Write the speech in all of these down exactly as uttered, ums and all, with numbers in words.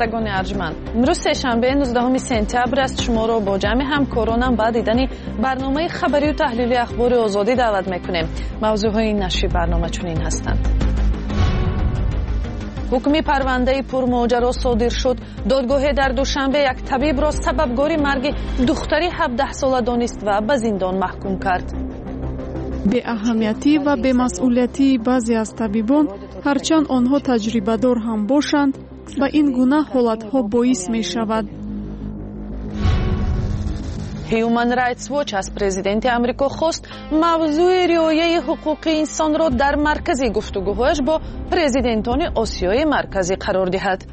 شنوندگان ارجمند، امروز سه‌شنبه نوزدهم سپتامبر است. شما را با جمع همکارانم با دیدن برنامه خبری و تحلیلی اخبار آزادی دعوت میکنیم. موضوعهای نشری برنامه چنین هستند: حکم پرونده پرماجرا صادر شد. دادگاه در دوشنبه یک طبیب را سببگار مرگ دختری هفده ساله دانست و به زندان محکوم کرد. به اهمیتی و به مسئولیتی بعضی از طبیبان، هرچند آنها تجربه دار هم باشند، با این گونه حالتها باعث می شود. Human Rights Watch از پرزیدنت آمریکا خواست موضوع رعایت حقوق انسان را در مرکز گفتگوهایش با پرزیدنتان آسیای مرکزی قرار دهد.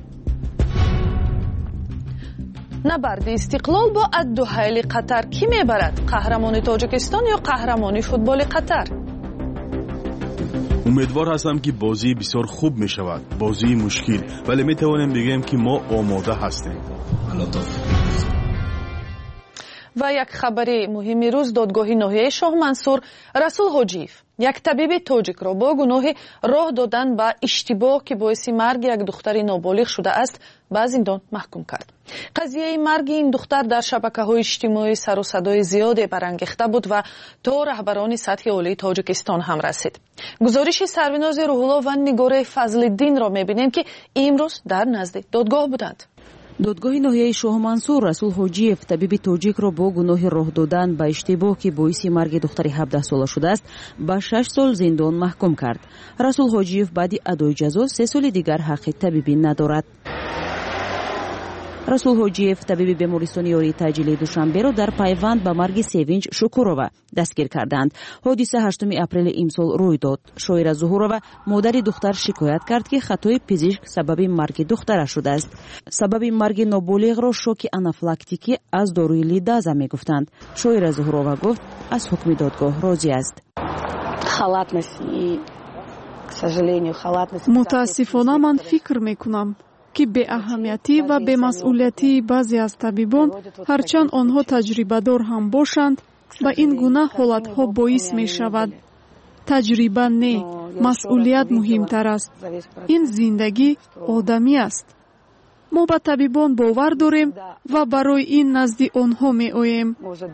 نبرد استقلال با الدحیل قطر کی میبرد؟ قهرمان تاجیکستان یا قهرمانی فوتبال قطر؟ امیدوار هستم که بازی بسیار خوب می شود. بازی مشکل، ولی می توانیم بگیم که ما آماده هستیم. و یک خبری مهم روز، دادگاه ناحیه شاه منصور رسول حاجیف یک طبیب تاجیک را با گناه راه دادن به اشتباه که باعث مرگ یک دختر نابالغ شده است به زندان محکوم کرد. قضیه مرگ این دختر در شبکه‌های اجتماعی سر و صدای زیادی برانگیخته بود و تا رهبران سطح عالی تاجیکستان هم رسید. گزارش سروناز روح‌الله و نگار فضل‌الدین را می‌بینیم که امروز در نزد دادگاه بودند. دادگاه ناحیه شاه منصور رسول حاجیف طبیب تاجیک را با گناه راه دادن به اشتباه که باعث مرگ دختری هفده ساله شده است به شش سال زندان محکوم کرد. رسول حاجیف بعد ادای جزا سه سال دیگر حق طبیبی ندارد. رسول حاجیف طبیب بیمارستان یاری تاجیلی دوشنبه را در پیوند به مرگ سوینج شکورова دستگیر کردند. حادثه هشتم اپریل امسال روی داد. شاعره زهورova مادر دختر شکایت کرد که خطای پزشک سبب مرگ دخترش شده است. سبب مرگ نابالغ را شوک آنافیلاکتیکی از داروی لیدازا میگفتند. شاعره زهورova گفت از حکم دادگاه راضی است. متاسفانه من فکر میکنم که به اهمیتی و به مسئولیتی بعضی از طبیبان، هرچند آنها تجربه دار هم باشند، با این گونه حالتها باعث می شود. تجربه نه، مسئولیت مهمتر است. این زندگی آدمی است. ما به طبیبان باور داریم و برای این نزد آنها می آییم.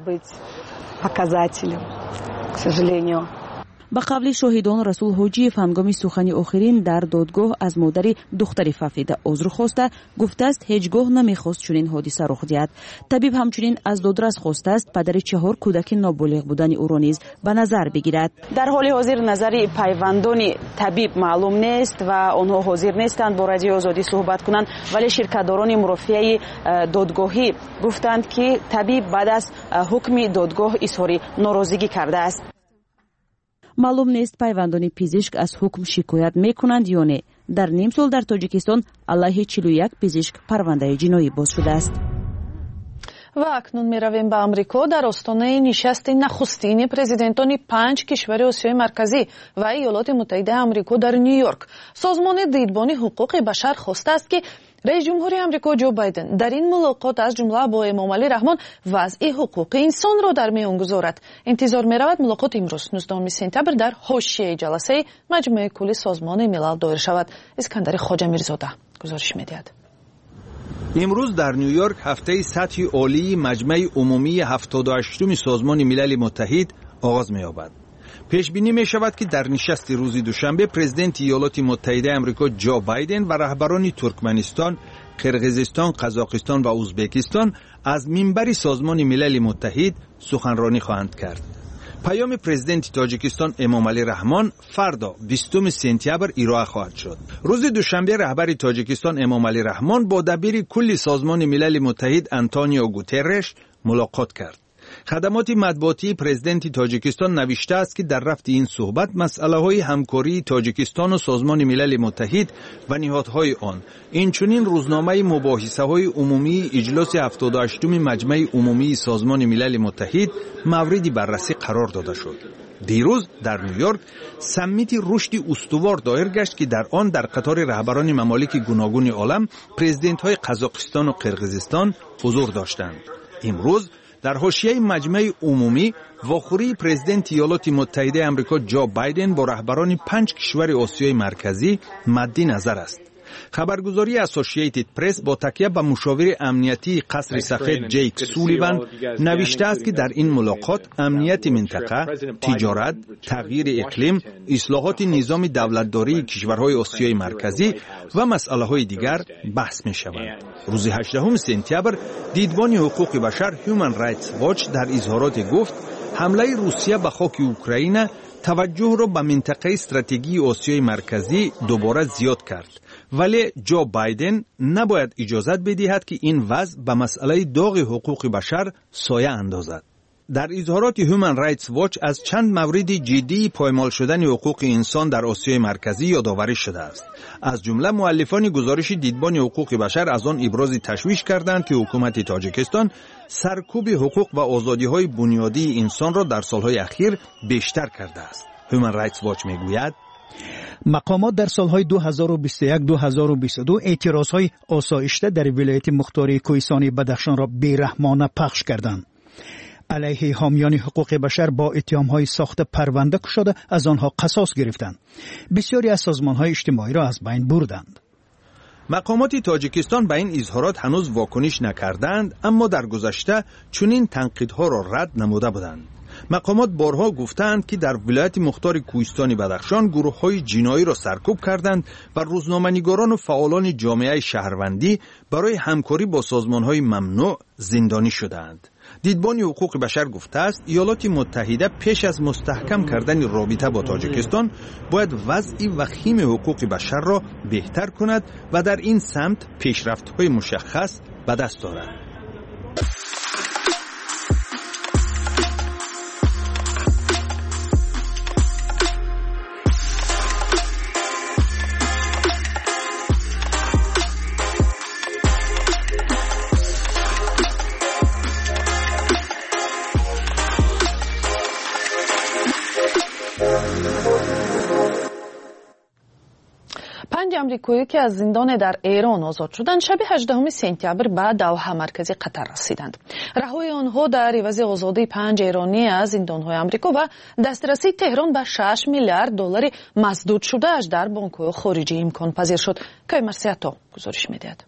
با قبل شاهدان رسول حاجیف هنگام سخنی آخرین در دادگاه از مادر دختری فافیده عذر خواسته، گفته است هیچگاه نمیخواست چنین حادثه رخ دهد. طبیب همچنین از دادرس خواسته است پدر چهار کودک نابالغ بودن او را نیز به نظر بگیرد. در حال حاضر نظر پیوندان طبیب معلوم نیست و آنها حاضر نیستند با رادیو آزادی صحبت کنند، ولی شرکتداران مرافعه دادگاهی گفتند که طبیب بعد از حکم دادگاه اظهار ناراضگی کرده است. معلوم نیست پیوندان پزشک از حکم شکایت میکنند یا نه. در نیم سال در تاجیکستان علیه چهل و یک پزشک پرونده جنایی باز شده است. و اکنون می رویم به آمریکا. در آستانه نشست نخستین پرزیدنتان پنج کشور آسیای مرکزی و ایالات متحده آمریکا در نیویورک، سازمان دیدبان حقوق بشر خواسته است که رئیس جمهور آمریکا جو بایدن در این ملاقات از جمله با امام علی رحمان وضع حقوق انسان را در میان گذارد. انتظار می رود ملاقات امروز نوزدهم سپتامبر در حاشیه جلسه مجمع کل سازمان ملل دایر شود. اسکندر خواجه میرزاده گزارش می‌دهد. امروز در نیویورک هفته سطح عالی مجمع عمومی هفتاد و هشتم سازمان ملل متحد آغاز می‌یابد. پیش بینی می شود که در نشست روز دوشنبه پرزیدنت ایالات متحده آمریکا جو بایدن و رهبران ترکمنستان، قرقیزستان، قزاقستان و ازبکستان از منبر سازمان ملل متحد سخنرانی خواهند کرد. پیام پرزیدنت تاجیکستان امام علی رحمان فردا بیستم سپتامبر ارائه خواهد شد. روز دوشنبه رهبر تاجیکستان امام علی رحمان با دبیر کل سازمان ملل متحد آنتونیو گوترش ملاقات کرد. خدمات مطبوعاتی پرزیدنت تاجیکستان نوشته است که در رفت این صحبت مسئله های همکاری تاجیکستان و سازمان ملل متحد و نهادهای آن، اینچنین روزنامه مباحثه های عمومی اجلاس هفتاد و هشتم مجمع عمومی سازمان ملل متحد مورد بررسی قرار داده شد. دیروز در نیویورک سمیت رشد استوار دایر گشت که در آن در قطار رهبران ممالک گوناگون عالم پرزیدنت های قزاقستان و قرقیزستان حضور داشتند. امروز در حاشیه مجمع عمومی واخوری پرزیدنت ایالات متحده آمریکا جو بایدن با رهبران پنج کشور آسیای مرکزی مد نظر است. خبرگزاری اسوسییتد پرس با تکیه به مشاور امنیتی قصر سفید جیک سولیوان نوشته است که در این ملاقات امنیت منطقه، تجارت، تغییر اقلیم، اصلاحات نظام دولتداری کشورهای آسیای مرکزی و مسائل‌های دیگر بحث می‌شود. روز هجدهم سپتامبر دیدبان حقوق بشر هیومن رایتس واچ در اظهارات گفت حمله روسیه به خاک اوکراین توجه را به منطقه استراتژی آسیای مرکزی دوباره زیاد کرد، ولی جو بایدن نباید اجازت بدهد که این وضع به مسئله داغ حقوق بشر سایه اندازد. در اظهارات هیومن رایتس واچ از چند مورد جدی پایمال شدن حقوق انسان در آسیای مرکزی یادآوری شده است. از جمله مؤلفان گزارش دیدبان حقوق بشر از آن ابراز تشویش کردند که حکومت تاجیکستان سرکوب حقوق و آزادی‌های بنیادی انسان را در سالهای اخیر بیشتر کرده است. هیومن رایتس واچ میگوید مقامات در سالهای دو هزار و بیست و یک دو هزار و بیست و دو اعتراضهای آسایشته در ولایت مختار کوهستانی بدخشان را بیرحمانه پخش کردند. علیه حامیان حقوق بشر با اتهام‌های ساخت پرونده شده از آنها قصاص گرفتند. بسیاری از سازمان‌های اجتماعی را از بین بردند. مقامات تاجیکستان به این اظهارات هنوز واکنش نکردند، اما در گذشته چنین تنقیدها را رد نموده بودند. مقامات بارها گفتند که در ولایت مختار کوهستان بدخشان گروه‌های جنایی را سرکوب کردند و روزنامه‌نگاران و فعالان جامعه شهروندی برای همکاری با سازمان‌های ممنوع زندانی شدند. دیدبان حقوق بشر گفته است ایالات متحده پیش از مستحکم کردن رابطه با تاجیکستان باید وضع وخیم حقوق بشر را بهتر کند و در این سمت پیشرفت‌های مشخص به دست دارد. پنج امریکایی که از زندان در ایران آزاد شدند شب هجدهم سپتامبر به دوحه مرکز قطر رسیدند. رهایی آنها در عوض آزادی پنج ایرانی از زندان‌های آمریکا و دسترسی تهران به شش میلیارد دلار مسدود شده‌اش در بانک‌های خارجی امکان پذیر شد. که مرسیاتو گزارش می‌دهد.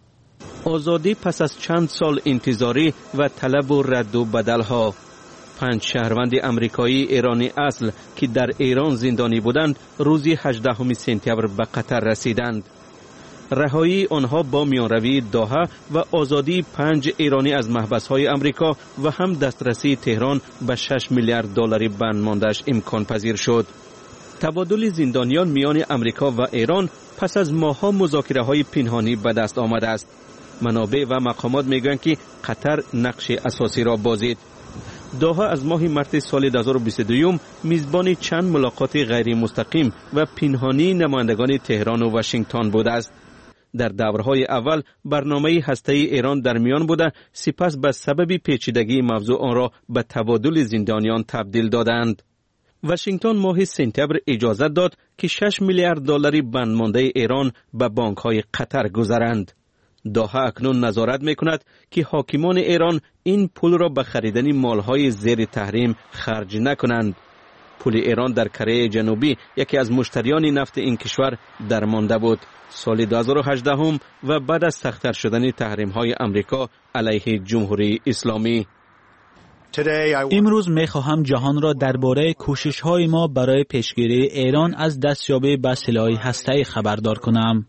آزادی پس از چند سال انتظاری و طلب و رد و بدل‌ها، پنج شهروند امریکایی ایرانی اصل که در ایران زندانی بودند روز هجدهم سپتامبر به قطر رسیدند. رهایی آنها با میانروی دوحه و آزادی پنج ایرانی از محبس‌های امریکا و هم دسترسی تهران به شش میلیارد دلار بند مانده‌اش امکان پذیر شد. تبادل زندانیان میان امریکا و ایران پس از ماه‌ها مذاکره‌های پنهانی به دست آمده است. منابع و مقامات میگویند که قطر نقش اساسی را بازید. دوحه از ماه مارس سال دو هزار و بیست و دو میزبان چند ملاقات غیر مستقیم و پنهانی نمایندگان تهران و واشنگتن بوده است. در دورهای اول برنامه هسته‌ای ایران در میان بوده، سپس به سبب پیچیدگی موضوع آن را به تبادل زندانیان تبدیل دادند. واشنگتن ماه سپتامبر اجازه داد که شش میلیارد دلار بند مانده ایران به بانک‌های قطر گذرند. دوحه اکنون نظارت میکند که حاکمان ایران این پول را به خریدن مالهای زیر تحریم خرج نکنند. پول ایران در کره جنوبی یکی از مشتریان نفت این کشور درمانده بود. سال دو هزار و هجده و بعد از سخت‌تر شدن تحریم‌های امریکا علیه جمهوری اسلامی. امروز می‌خواهم جهان را درباره کوشش‌های ما برای پیشگیری ایران از دستیابی به سلاح هسته‌ای خبردار کنم.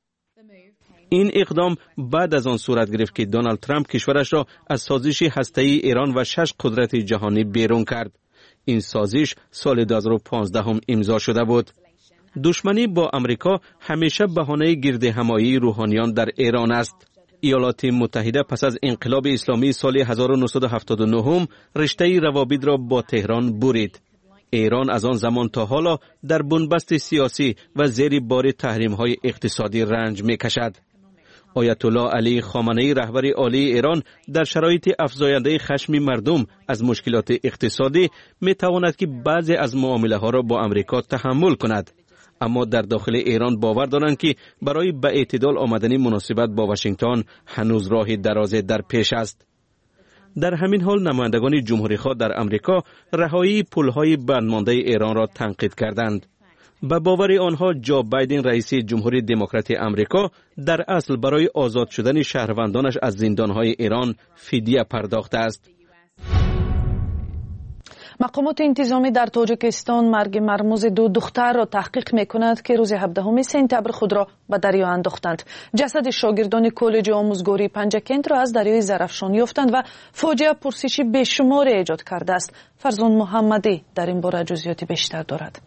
این اقدام بعد از آن صورت گرفت که دونالد ترامپ کشورش را از سازش هسته‌ای ایران و شش قدرت جهانی بیرون کرد. این سازش سال دو هزار و پانزده امضا شده بود. دشمنی با امریکا همیشه بهانه گردهمایی روحانیان در ایران است. ایالات متحده پس از انقلاب اسلامی سال هزار و نهصد و هفتاد و نه رشته روابط را با تهران برید. ایران از آن زمان تا حالا در بنبست سیاسی و زیر بار تحریم‌های اقتصادی رنج می‌کشد. آیت الله علی خامنه‌ای رهبر عالی ایران در شرایط افزاینده خشم مردم از مشکلات اقتصادی می‌تواند که بعضی از معامله‌ها را با امریکا تحمل کند، اما در داخل ایران باور دارند که برای به اعتدال آمدن مناسبت با واشنگتن هنوز راه دراز در پیش است. در همین حال نمایندگان جمهوری خواه در امریکا رهایی پول‌های بند مانده ایران را تنقید کردند. به باور آنها جو بایدن رئیس جمهوری دموکرات امریکا در اصل برای آزاد شدن شهروندانش از زندانهای ایران فدیه پرداخته است. مقامات انتظامی در تاجیکستان مرگ مرموز دو دختر را تحقیق می‌کند که روز هفدهم سپتامبر خود را به دریا انداختند. جسد شاگردان کالج آموزگاری پنجکند را از دریای زرافشان یافتند و فاجعه پرسشی بیشمار ایجاد کرده است. فرزان محمدی در این باره جزئیات بیشتر دارد.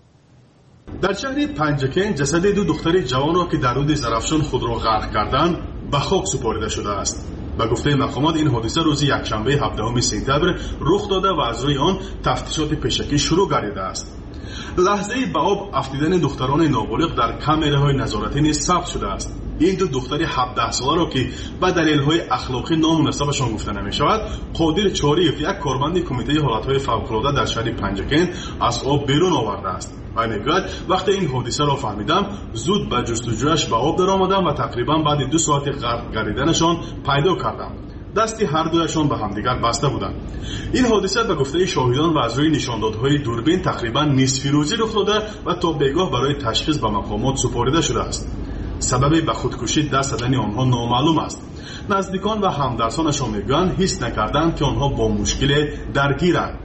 در شهر پنجکند جسد دو دختر جوان را که در رود زرافشان خود را غرق کردند به خاک سپرده شده است. به گفته مقامات این حادثه روز یکشنبه هفدهم سپتامبر رخ داده و از روی آن تفتیشات پیشکی شروع گردیده است. لحظه به آب افتیدن دختران نابالغ در کامراهای نظارتی نیز ثبت شده است. این دو دختر هفده ساله را که به دلایل اخلاقی نامناسبشان گفته نمی شود، قادر چاریف یک کارمند کمیته حالتهای فوق‌العاده در شهر پنجکند از آب بیرون آورده است. و میگوید وقتی این حادثه را فهمیدم زود به جستجویش به آب درآمدم و تقریبا بعد دو ساعت غرق گردیدنشان پیدا کردم. دستی هر دویشان به همدیگر بسته بودند. این حادثه به گفته شاهدان و از روی نشاندادهای دوربین تقریبا نصف روزی رخ داده و تا بیگاه برای تشخیص به مقامات سپرده شده است. سبب به خودکشی دست دادن آنها نامعلوم است. نزدیکان و همدرسانشان میگویند حس نکردند که آنها با مشکل درگیرند.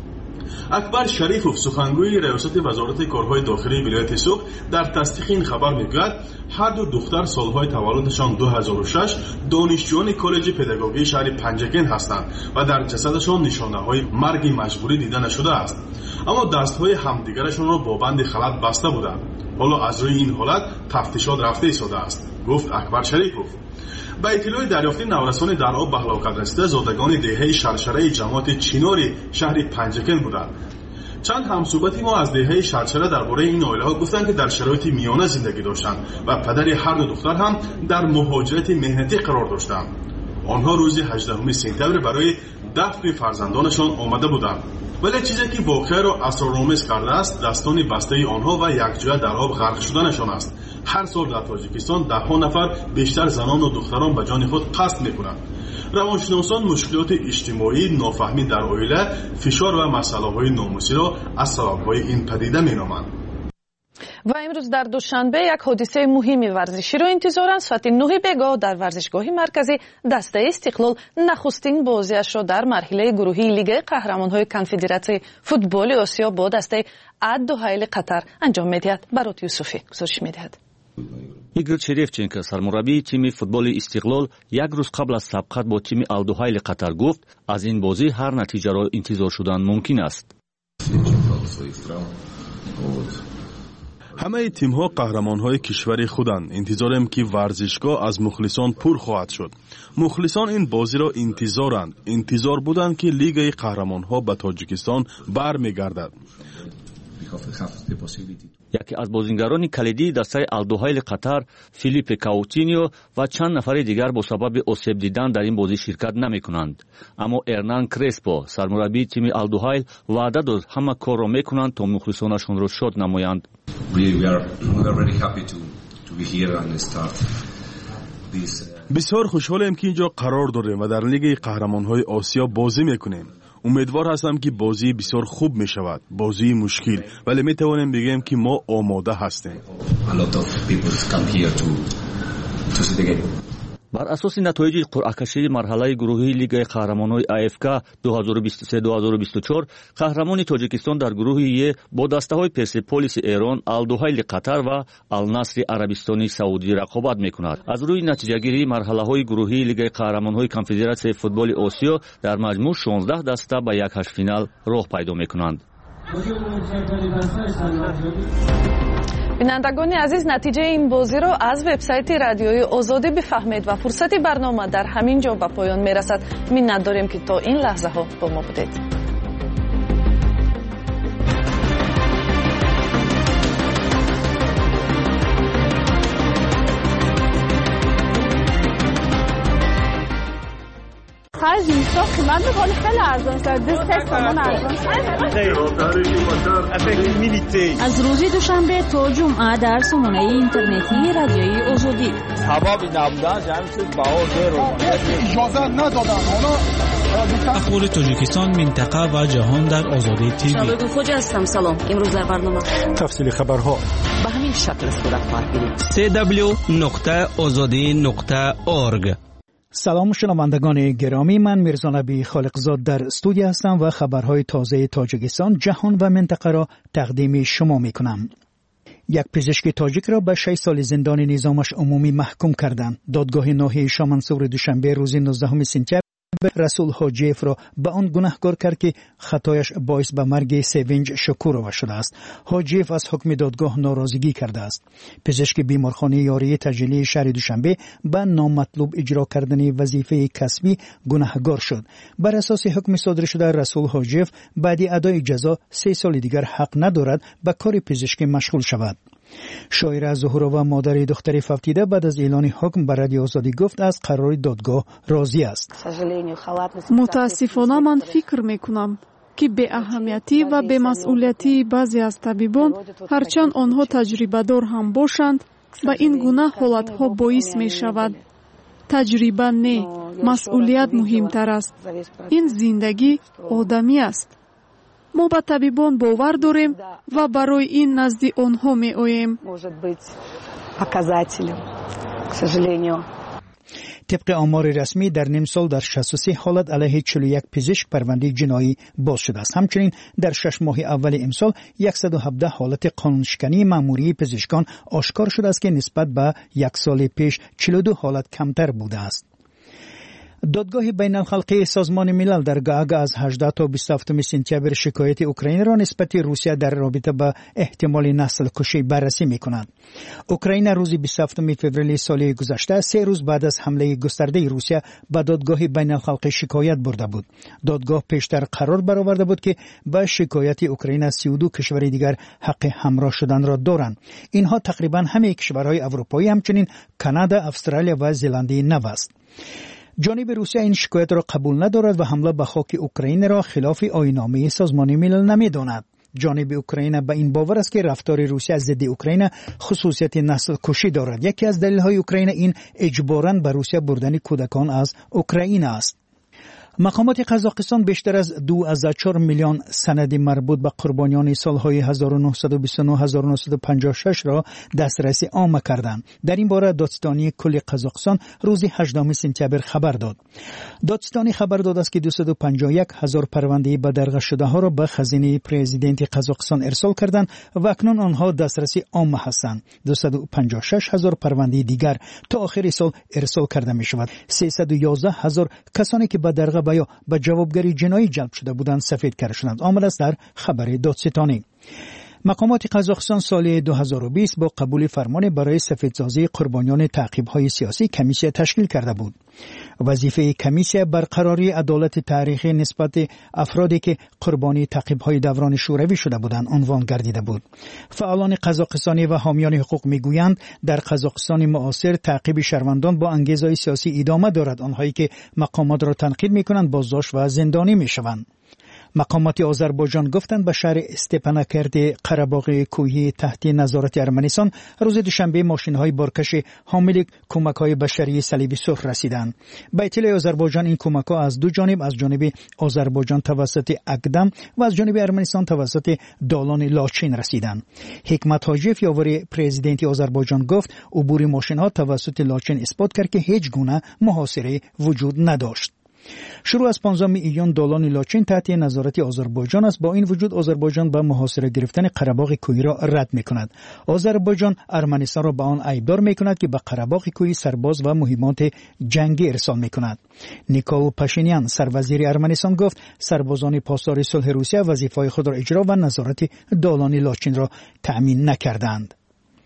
اکبر شریفوف سخنگوی ریاست وزارت کارهای داخلی ولایت سوق در تصدیق این خبر میگوید هر دو دختر سالهای تولدشان دو هزار و شش دانشجویان کالج پداگوژی شهر پنجکند هستند و در جسدشان نشانه‌های مرگ مجبوری دیده نشده است، اما دستهای همدیگرشان را با بند خلط بسته بودند. حالا از روی این حالت تفتیشات رفته ایستاده است، گفت اکبر شریفوف. با اطلاع دریافتی نورسان در آب به هلاکت رسیده زادگان دهه شرشره جماعت چیناری شهر پنجکند بودند. چند همصحبتی ما از دهه شرشره درباره این عائله‌ها گفتند که در شرایط میانه زندگی داشتند و پدر هر دو دختر هم در مهاجرت مهنتی قرار داشتند. آنها روز هجدهم سپتامبر برای دفن فرزندانشان آمده بودند، ولی چیزی که واقعه را اسرارآمیز کرده است دستان بسته آنها و یکجا در آب غرق شدنشان است. هر سال در تاجیکستان ده ها نفر بیشتر زنان و دختران به جان خود قصد میکنند. روانشناسان مشکلات اجتماعی، نافهمی در عائله، فشار و مسائل ناموسی را از سبب‌های این پدیده مینامند. و امروز در دوشنبه یک حادثه مهمی ورزشی را انتظارند. ساعت نه بیگاه در ورزشگاه مرکزی دسته استقلال نخستین بازیش را در مرحله گروهی لیگ قهرمان‌های کنفدراسیون فوتبال آسیا با دسته الدوحیل قطر انجام می‌دهد. برات یوسفی گزارش می‌دهد. ایگور شریفچенکو سرمربی تیم فوتبال استقلال یک روز قبل از سبقت با تیم الدوحیل قطر گفت از این بازی هر نتیجه را انتظار شدن ممکن است. همه تیم ها قهرمان های کشور خودند. انتظارم که ورزشگاه از مخلصان پر خواهد شد. مخلصان این بازی را انتظارند. انتظار بودند که لیگ قهرمان ها به تاجیکستان برمیگردد. یکی از بازیگران کلیدی دسته الدوحیل قطر فیلیپ کاوتینیو و چند نفر دیگر با سبب آسیب دیدن در این بازی شرکت نمی کنند. اما ارنان کرسپو سرمربی تیم الدوحیل وعده داد همه کار را میکنند تا مخلصانشان را شاد نمایند. بسیار خوشحالم که اینجا قرار داریم و در لیگ قهرمان‌های آسیا بازی میکنیم. امیدوار هستم که بازی بسیار خوب می شود. بازی مشکل، ولی می توانیم بگیم که ما آماده هستیم. بر اساس نتایج قرعه‌کشی مرحله گروهی لیگ قهرمانان آی اف کی دو هزار و بیست و سه دو هزار و بیست و چهار قهرمان تاجیکستان در گروه ای با دسته‌های پرسپولیس ایران، الدوحیل قطر و النصر عربستانی سعودی رقابت می‌کند. از روی نتیجه‌گیری مرحله‌های گروهی لیگ قهرمانان کنفدراسیون فوتبال آسیا در مجموع شانزده دسته به یک هشت فینال راه پیدا می‌کنند. بینندگان عزیز، نتیجه این بازی را از وبسایت رادیوی آزادی بفهمید و فرصت برنامه در همین جا به پایان میرسد. منت داریم که تا این لحظه ها با ما بودید. خرج اینستا قیمت میکنه خیلی ارزان شد. دست سامان ارزان از روز دوشنبه تا جمعه در سامانه اینترنتی رادیوی آزادی سبب نبودن جمع شد بها زیر اجازه ندادن. حالا اخبار تاجیکستان، منطقه و جهان در آزادی تیوی. شبکه خوجا هستم. سلام. امروز در برنامه تفصیل خبرها به همین شکل صورت خواهد گرفت. سی دبلیو نقطه آزادی نقطه اورگ. سلام شنوندگان گرامی، من میرزا نبی خالقزاد در استودیو هستم و خبرهای تازه تاجیکستان، جهان و منطقه را تقدیم شما میکنم. یک پزشک تاجیک را به شش سال زندان نظامش عمومی محکوم کردند. دادگاه ناحیه شامنسور دوشنبه روز نوزدهم سپتامبر رسول حاجیف را به آن گناهکار کرد که خطایش باعث به مرگ سوینج شکورова شده است. حاجیف از حکم دادگاه ناراضگی کرده است. پزشک بیمارخانه یاری تجلی شهر دوشنبه به نامطلوب اجرا کردن وظیفه کسبی گناهکار شد. بر اساس حکم صادر شده رسول حاجیف بعد ادای جزا سه سال دیگر حق ندارد به کار پزشکی مشغول شود. شاعره زهورova مادر دختر فوتیده بعد از اعلان حکم بر رادیو آزادی گفت از قرار دادگاه راضی است. متاسفانه من فکر میکنم که به اهمیتی و به مسئولیتی بعضی از طبیبان هرچند آنها تجربه دار هم باشند به این گونه حالت ها باعث می شود. تجربه نه، مسئولیت مهمتر است. این زندگی آدمی است. ما به طبیبان باور داریم و برای این نزد آنها می آییم. طبق آمار رسمی در نیم سال در شصت و سه حالت علیه چهل و یک پزشک پرونده جنایی باز شده است. همچنین در شش ماه اول امسال صد و هفده حالت قانونشکنی مأموری پزشکان آشکار شده است که نسبت به یک سال پیش چهل و دو حالت کمتر بوده است. دادگاه بین الخلقی سازمان ملل در گاگ از هجده تا بیست و هفتم سپتامبر شکایت اوکراین را نسبت روسیه در رابطه با احتمال نسل کشی بررسی می کند. اوکراین روز بیست و هفتم فوریه سال گذشته سه روز بعد از حمله گسترده روسیه به دادگاه بین الخلقی شکایت برده بود. دادگاه پیشتر قرار برآورده بود که با شکایت اوکراین از سی و دو کشور دیگر حق همراه شدن را دارند. اینها تقریبا همه کشورهای اروپایی همچنین کانادا، استرالیا و زلاندی نو است. جانب روسیه این شکایت را قبول ندارد و حمله به خاک اوکراین را خلاف آیین‌نامه سازمان ملل نمی‌داند. جانب اوکراین به این باور است که رفتار روسیه ضد اوکراین خصوصیت نسل کشی دارد. یکی از دلایل اوکراین این اجباراً به روسیه بردن کودکان از اوکراین است. مقامات قزاقستان بیشتر از دو ازده و چهار میلیون سند مربوط به قربانیان سالهای هزار و نهصد و بیست و نه تا هزار و نهصد و پنجاه و شش را دسترسی عام کردند. در این باره دادستانی کل قزاقستان روز هجدهم سپتامبر خبر داد. دادستانی خبر داد است که دویست و پنجاه و یک هزار پرونده به درگاه شده ها را به خزینه پرزیدنت قزاقستان ارسال کردند و اکنون آنها دسترسی عام هستند. دویست و پنجاه و شش هزار پرونده دیگر تا آخر سال ارسال کرده می شود. سیصد و یازده هزار کسانی که به درگاه یا به جوابگری جنایی جلب شده بودند سفید کرده شدند. آمد است در خبر دادستانی. مقامات قزاقستان سال دو هزار و بیست با قبول فرمان برای سفیدسازی قربانیان تعقیب‌های سیاسی کمیسیه تشکیل کرده بود. وظیفه کمیسیه برقراری عدالت تاریخی نسبت افرادی که قربانی تعقیب‌های دوران شوروی شده بودند عنوان گردیده بود. فعالان قزاقستانی و حامیان حقوق میگویند در قزاقستان معاصر تعقیب شهروندان با انگیزهای سیاسی ادامه دارد. آنهایی که مقامات را تنقید می‌کنند بازداشت و زندانی می‌شوند. مقامات آذربایجان گفتند به شهر استپاناکرت قره‌باغ کوهی تحت نظارت ارمنستان روز دوشنبه ماشین‌های بارکش حامل کمک‌های بشری صلیب سرخ رسیدند. به اطلاع آذربایجان این کمک‌ها از دو جانب از جانب آذربایجان توسط اقدم و از جانب ارمنستان توسط دالان لاچین رسیدند. حکمت حاجیف یاور پرزیدنت آذربایجان گفت عبور ماشین‌ها توسط لاچین اثبات کرد که هیچ گونه محاصره وجود نداشت. شروع از پانزدهم ایون دالان لاچین تحت نظارت آذربایجان است. با این وجود آذربایجان به محاصره گرفتن قره‌باغ کوهی را رد می‌کند. آذربایجان ارمنستان را به آن ایبدار می‌کند که به قره‌باغ کوهی سرباز و مهمات جنگی ارسال می‌کند. نیکول پاشینیان سروزیر ارمنستان گفت سربازان پاسدار صلح روسیه وظیفه‌های خود را اجرا و نظارت دالان لاچین را تأمین نکردند.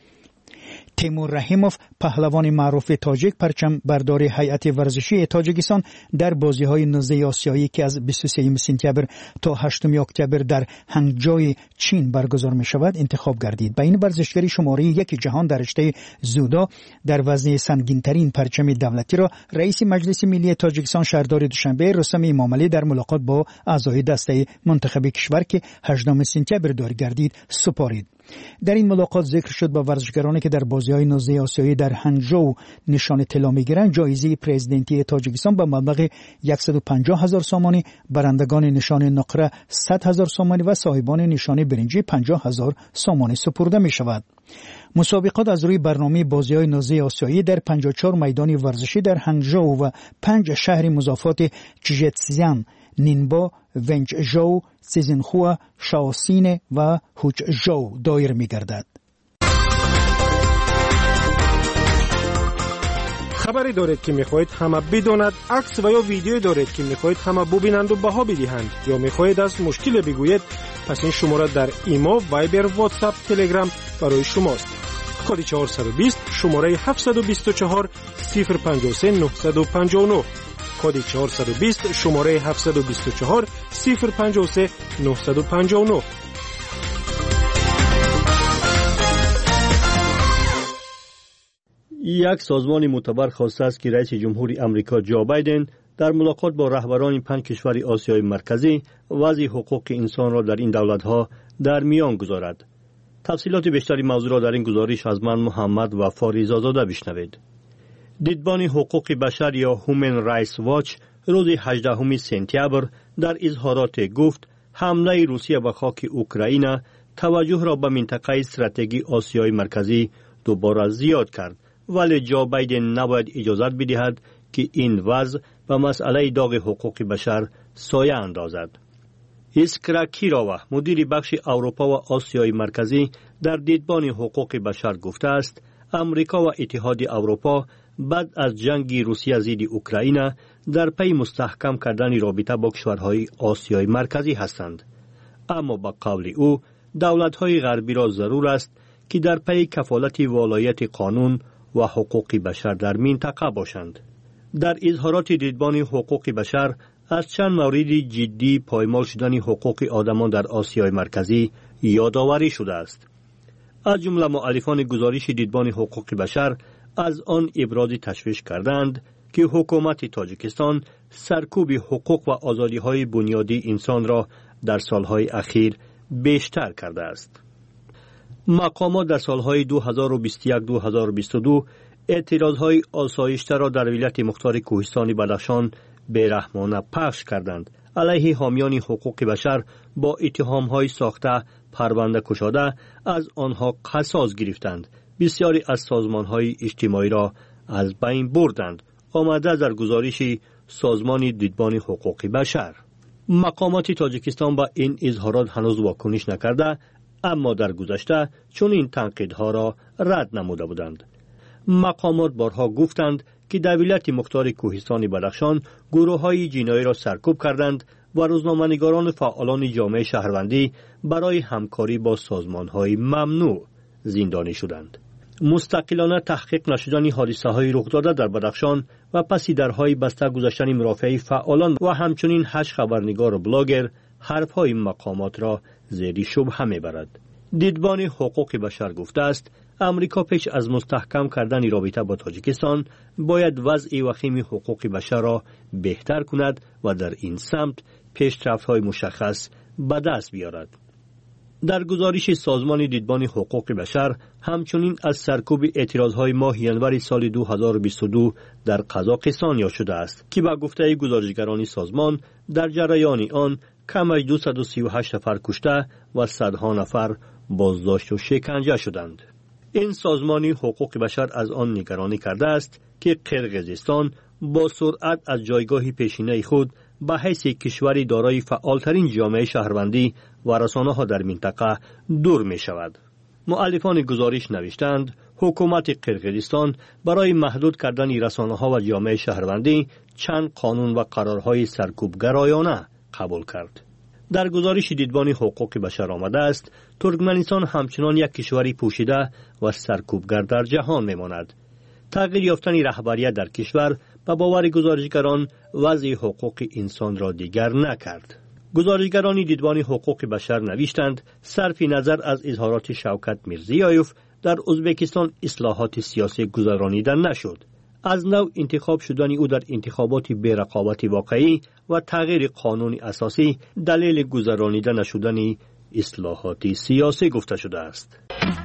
تیمور رحیموف پهلوان معروف تاجیک پرچم بردار هیئت ورزشی تاجیکستان در بازی‌های نوزده آسیایی که از بیست و سوم سپتامبر تا هشتم اکتبر در هنگجای چین برگزار می‌شود انتخاب گردید. با این ورزشکاری شماره یک جهان در رشته زودا در وزن سنگین‌ترین پرچم دولتی را رئیس مجلس ملی تاجیکستان شهردار دوشنبه رستم امامعلی در ملاقات با اعضای دسته منتخب کشور که هجدهم سپتامبر دار گردید سپارید. در این ملاقات ذکر شد با ورزشکارانی که در بازی‌های نوزده آسیایی در هنجو نشان طلا می‌گیرند جایزه پرزیدنتی تاجیکستان به مبلغ صد و پنجاه هزار سامانی، برندگان نشان نقره صد هزار سامانی و صاحبان نشان برنجی پنجاه هزار سامانی سپرده می‌شود. مسابقات از روی برنامه بازی‌های نوزده آسیایی در پنجاه و چهار میدان ورزشی در هنجو و پنج شهر مضافات چژتسیان، نینبا، ونچژو، سیزنخوا، شاوسین و هوچژو دایر می‌گردد. خبری دارید که می‌خواهید همه بداند، عکس و یا ویدیو دارید که می‌خواهید همه ببینند و بها بدهند یا می‌خواهید از مشکل بگویید، پس این شماره در ایمو، وایبر، واتساپ، تلگرام برای شماست. کد چهارصد و بیست شماره هفتصد و بیست و چهار صفر پنجاه و سه نهصد و پنجاه و نه، کد چهارصد و بیست شماره هفتصد و بیست و چهار صفر پنجاه و سه نهصد و پنجاه و نه. یک سازمان معتبر خواسته است که رئیس جمهوری آمریکا جو بایدن در ملاقات با رهبران پنج کشور آسیای مرکزی وضع حقوق انسان را در این دولت‌ها در میان گذارد. تفصیلات بیشتری موضوع را در این گزارش از من محمد و فاریزاده بشنوید. دیدبان حقوق بشر یا هومن رایتس واچ روز هجدهم سپتامبر در اظهارات گفت حمله روسیه به خاک اوکراین توجه را به منطقه استراتژی آسیای مرکزی دوباره زیاد کرد، ولی جو بایدن نباید اجازه بدهد که این وضع به مسئله داغ حقوق بشر سایه اندازد. اسکرا کیراوا مدیر بخش اروپا و آسیای مرکزی در دیدبان حقوق بشر گفته است امریکا و اتحاد اروپا بعد از جنگ روسیه ضد اوکراین در پی مستحکم کردن رابطه با کشورهای آسیای مرکزی هستند، اما با قول او دولت‌های غربی را ضرور است که در پی کفالت ولایت قانون و حقوق بشر در منطقه باشند. در اظهارات دیدبان حقوق بشر از چند مورد جدی پایمال شدن حقوق آدمان در آسیای مرکزی یادآوری شده است. از جمله مؤلفان گزارش دیدبان حقوق بشر از آن ابراز تشویش کردند که حکومت تاجیکستان سرکوب حقوق و آزادی‌های بنیادی انسان را در سالهای اخیر بیشتر کرده است. مقامات در سالهای دو هزار و بیست و یک دو هزار و بیست و دو اعتراضهای آسایشته را در ولایت مختار کوهستان بدخشان بیرحمانه پخش کردند. علیه حامیان حقوق بشر با اتهام‌های ساخته پرونده گشاده از آنها قصاص گرفتند. بسیاری از سازمان‌های اجتماعی را از بین بردند. آمده در گزارش سازمان دیدبان حقوق بشر. مقامات تاجیکستان با این اظهارات هنوز واکنش نکرده، اما در گذشته چون این تنقیدها را رد نموده بودند. مقامات بارها گفتند که در ولایت مختار کوهستان بدخشان گروه‌های جنایی را سرکوب کردند و روزنامه‌نگاران فعالان جامعه شهروندی برای همکاری با سازمان‌های ممنوع زندانی شدند. مستقلانه تحقیق نشدن حادثه‌های رخ داده در بدخشان و پس درهای بسته گذاشتن مرافع فعالان و همچنین هشت خبرنگار و بلاگر حرف‌های مقامات را زیر شبهه می‌برد. دیدبان حقوق بشر گفته است امریکا پیش از مستحکم کردن رابطه با تاجیکستان باید وضع وخیم حقوق بشر را بهتر کند و در این سمت پیشرفت‌های مشخص به دست بیارد. در گزارش سازمان دیدبان حقوق بشر همچنین از سرکوب اعتراضهای ماه ژانویه سال دو هزار و بیست و دو در قزاقستان یاد شده است که با گفته گزارشگران سازمان در جریان آن کم از دویست و سی و هشت نفر کشته و صدها نفر بازداشت و شکنجه شدند. این سازمان حقوق بشر از آن نگرانی کرده است که قرقیزستان با سرعت از جایگاه پیشینه خود به حیث کشوری دارای فعالترین جامعه شهروندی و رسانه‌ها در منطقه دور می شود. مؤلفان گزارش نوشتند حکومت قرقیزستان برای محدود کردن رسانه‌ها و جامعه شهروندی چند قانون و قرارهای سرکوبگرایانه قبول کرد. در گزارش دیدبان حقوق بشر آمده است ترکمنستان همچنان یک کشوری پوشیده و سرکوبگر در جهان میماند. تغییر یافتن رهبریت در کشور به باور گزارشگران وضع حقوق انسان را دیگر نکرد. گزارشگران دیدبان حقوق بشر نوشتند صرف نظر از اظهارات شوکت میرزیایوف در ازبکستان اصلاحات سیاسی گذرانیده نشد. از نوع انتخاب شدن او در انتخابات بی رقابت واقعی و تغییر قانون اساسی دلیل گذرانیده نشدن اصلاحات سیاسی گفته شده است.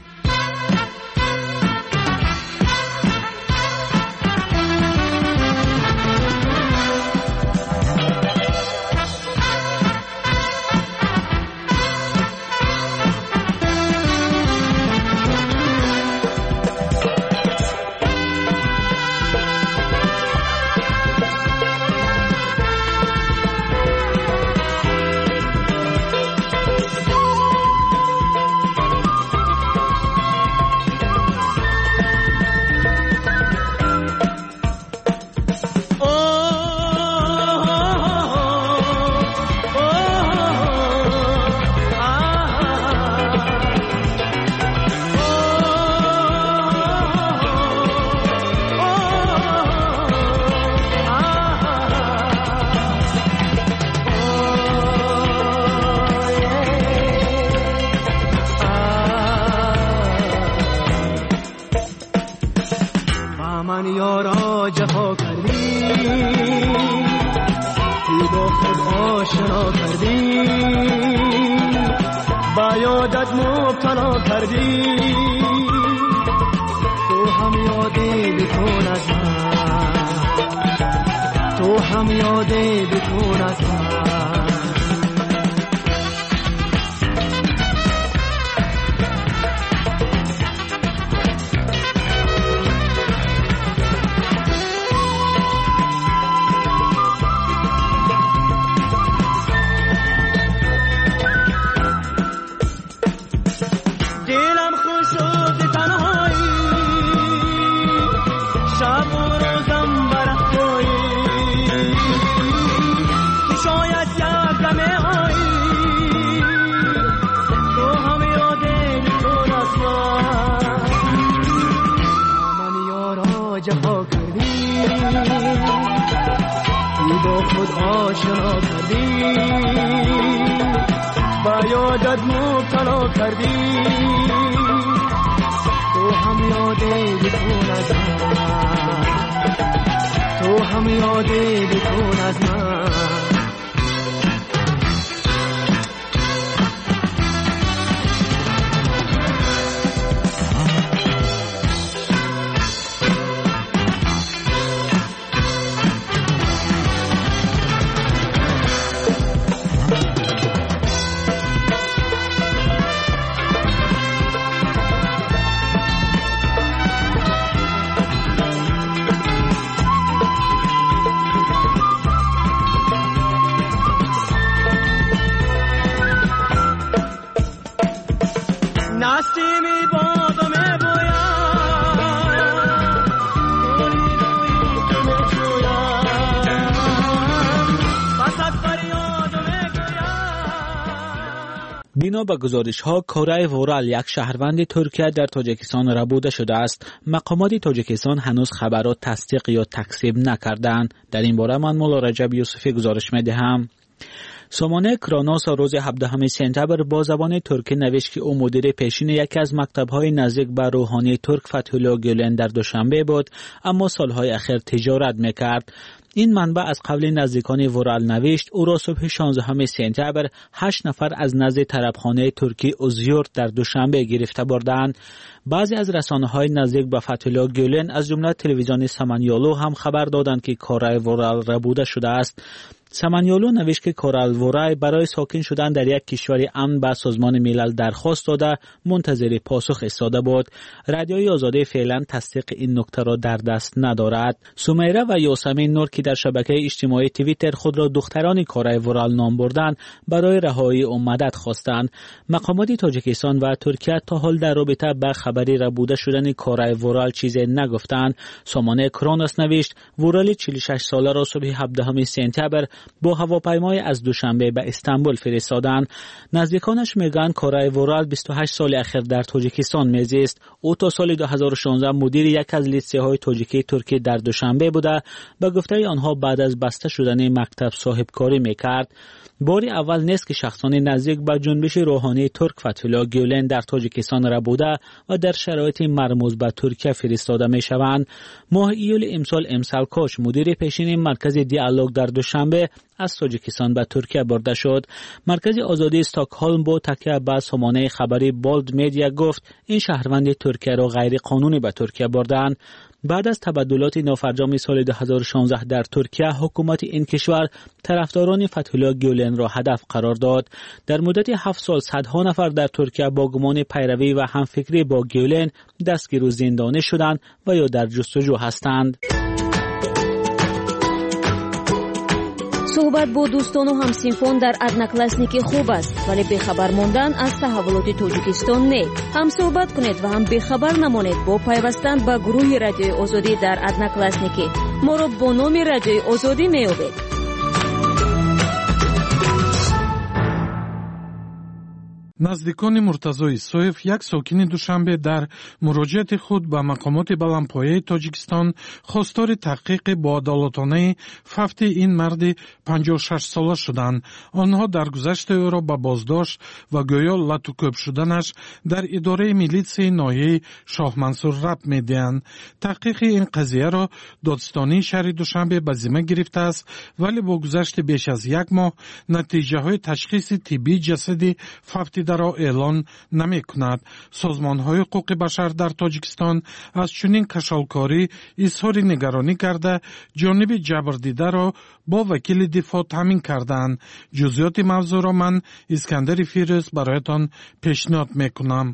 بنا به گزارش‌ها کره وورال یک شهروند ترکیه در تاجیکستان ربوده شده است. مقامات تاجیکستان هنوز خبرات تصدیق یا تکذیب نکردند. در این باره من مولا رجب یوسفی گزارش می‌دهم. سامانه کراناس روز هفدهم سپتامبر با زبان ترکی نوشت که او مدیر پیشین یکی از مکتب‌های نزدیک به روحانی ترک فتح‌الله گولن در دوشنبه بود، اما سالهای اخیر تجارت می‌کرد. این منبع از قبل نزدیکان وورال نوشت او را صبح شانزدهم سپتامبر هشت نفر از نزد طربخانه ترکی اوزیورت در دوشنبه گرفته بردند. بعضی از رسانه‌های نزدیک به فتح‌الله گولن از جمله تلویزیون سامانیالو هم خبر دادند که کره وورال ربوده شده است. سامانیالو نوشت که کره وورال برای ساکن شدن در یک کشور امن به سازمان ملل درخواست داده منتظر پاسخ ایستاده بود. رادیوی آزادی فعلا تصدیق این نکته را در دست ندارد. سمیره و یاسمین نور که در شبکه اجتماعی توییتر خود را دختران کره وورال نام بردند برای رهایی او مدد خواستند. مقامات تاجیکستان و ترکیه تا حال در رابطه با خبری ربوده شدن کره وورال چیزی نگفتند. سامانه کراناس نوشت وورال چهل و شش ساله را صبح هفدهم سپتامبر با هواپیمای از دوشنبه به استانبول فرستادند. نزدیکانش میگن کره وورال بیست و هشت سال اخیر در تاجیکستان میزیست. او تا سال دو هزار و شانزده مدیر یک از لیسه‌های تاجیکی ترکی در دوشنبه بوده. به گفته آنها بعد از بسته شدن مکتب صاحبکاری میکرد. باری اول نیست که شخصان نزدیک به جنبش روحانی ترک فتح‌الله گولن در تاجیکستان ربوده و در شرایط مرموز به ترکیه فرستاده میشوند. ماه ایول امسال امسال کوش مدیر پیشین مرکز دیالوگ در دوشنبه از تاجیکستان به ترکیه برده شد. مرکز آزادی استکهلم با تکیه بر سامانه خبری بالد مدیا گفت این شهروند ترکیه را غیر قانونی به ترکیه بردند. بعد از تبدلات نافرجام سال دو هزار و شانزده در ترکیه، حکومت این کشور طرفداران فتح‌الله گیولن را هدف قرار داد. در مدت هفت سال صدها نفر در ترکیه با گمان پیروی و همفکری با گیولن دستگیر و زندانی شدند و یا در جستجو هستند. صحبت با دوستان و همسینفان در ادناکلاسنیکی خوب است، ولی بخبر ماندن از تحولات تاجیکستان نه. هم صحبت کنید و هم بخبر نمانید با پیوستن به گروه رادیوی آزادی در ادناکلاسنیکی. ما را با نام رادیوی آزادی می‌یابید. наздикони Муртазо Исоев як сокини Душанбе дар муроҷиати худ ба мақомоти баландпояи Тоҷикистон хостори таҳқиқи боадолатонаи фафти ин марди панҷоҳу шаш сола шуданд. онҳо дар гузашти ӯро ба боздошт ва гӯё латукӯб шуданаш дар идораи милитсияи ноҳияи Шоҳмансур рабт медиҳанд. таҳқиқи ин қазияро додистонии шаҳри Душанбе ба зимма гирифтааст, вале бо гузашти беш аз як моҳ натиҷаҳои ташхиси тиббии ҷасади фафти ро эълон намекунад. созмонҳои ҳуқуқи башар дар тоҷикистон аз чунин кашолкорӣ изҳори нигаронӣ карда ҷониби ҷабрдидаро бо вакили дифоъ таъмин карданд. ҷузъиёти мавзӯъро ман Искандари Фирӯз бароятон пешниҳод мекунам.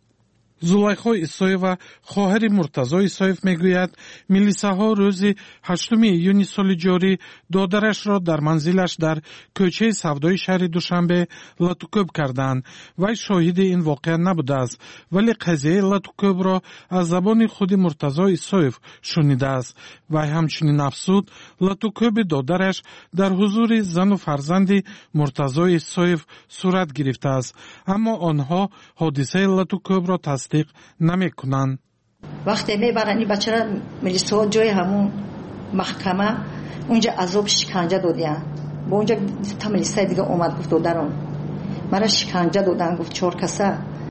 зулайхо Исоева, хоҳари Муртазо Исоев, мегӯяд милисаҳо рӯзи ҳаштуми июни соли ҷорӣ додарашро дар манзилаш дар кӯчаи савдои шаҳри Душанбе латукӯб карданд. вай шоҳиди ин воқеа набудааст, вале қазияи латукӯбро аз забони худи Муртазо Исоев шунидааст. вай ҳамчунин афзуд, латукӯби додараш дар ҳузури зану фарзанди Муртазо Исоев сурат гирифтааст, аммо онҳо ҳодисаи латукӯбро тасдиқ намекунанд. вақте мебаранд ин бачаро милисаҳо ҷои ҳамун маҳкама унҷа азоб шиканҷа додиянд. бо унҷа та милисаи дига омад гуфт додарон мара шиканҷа доданд, гуфт чор каса.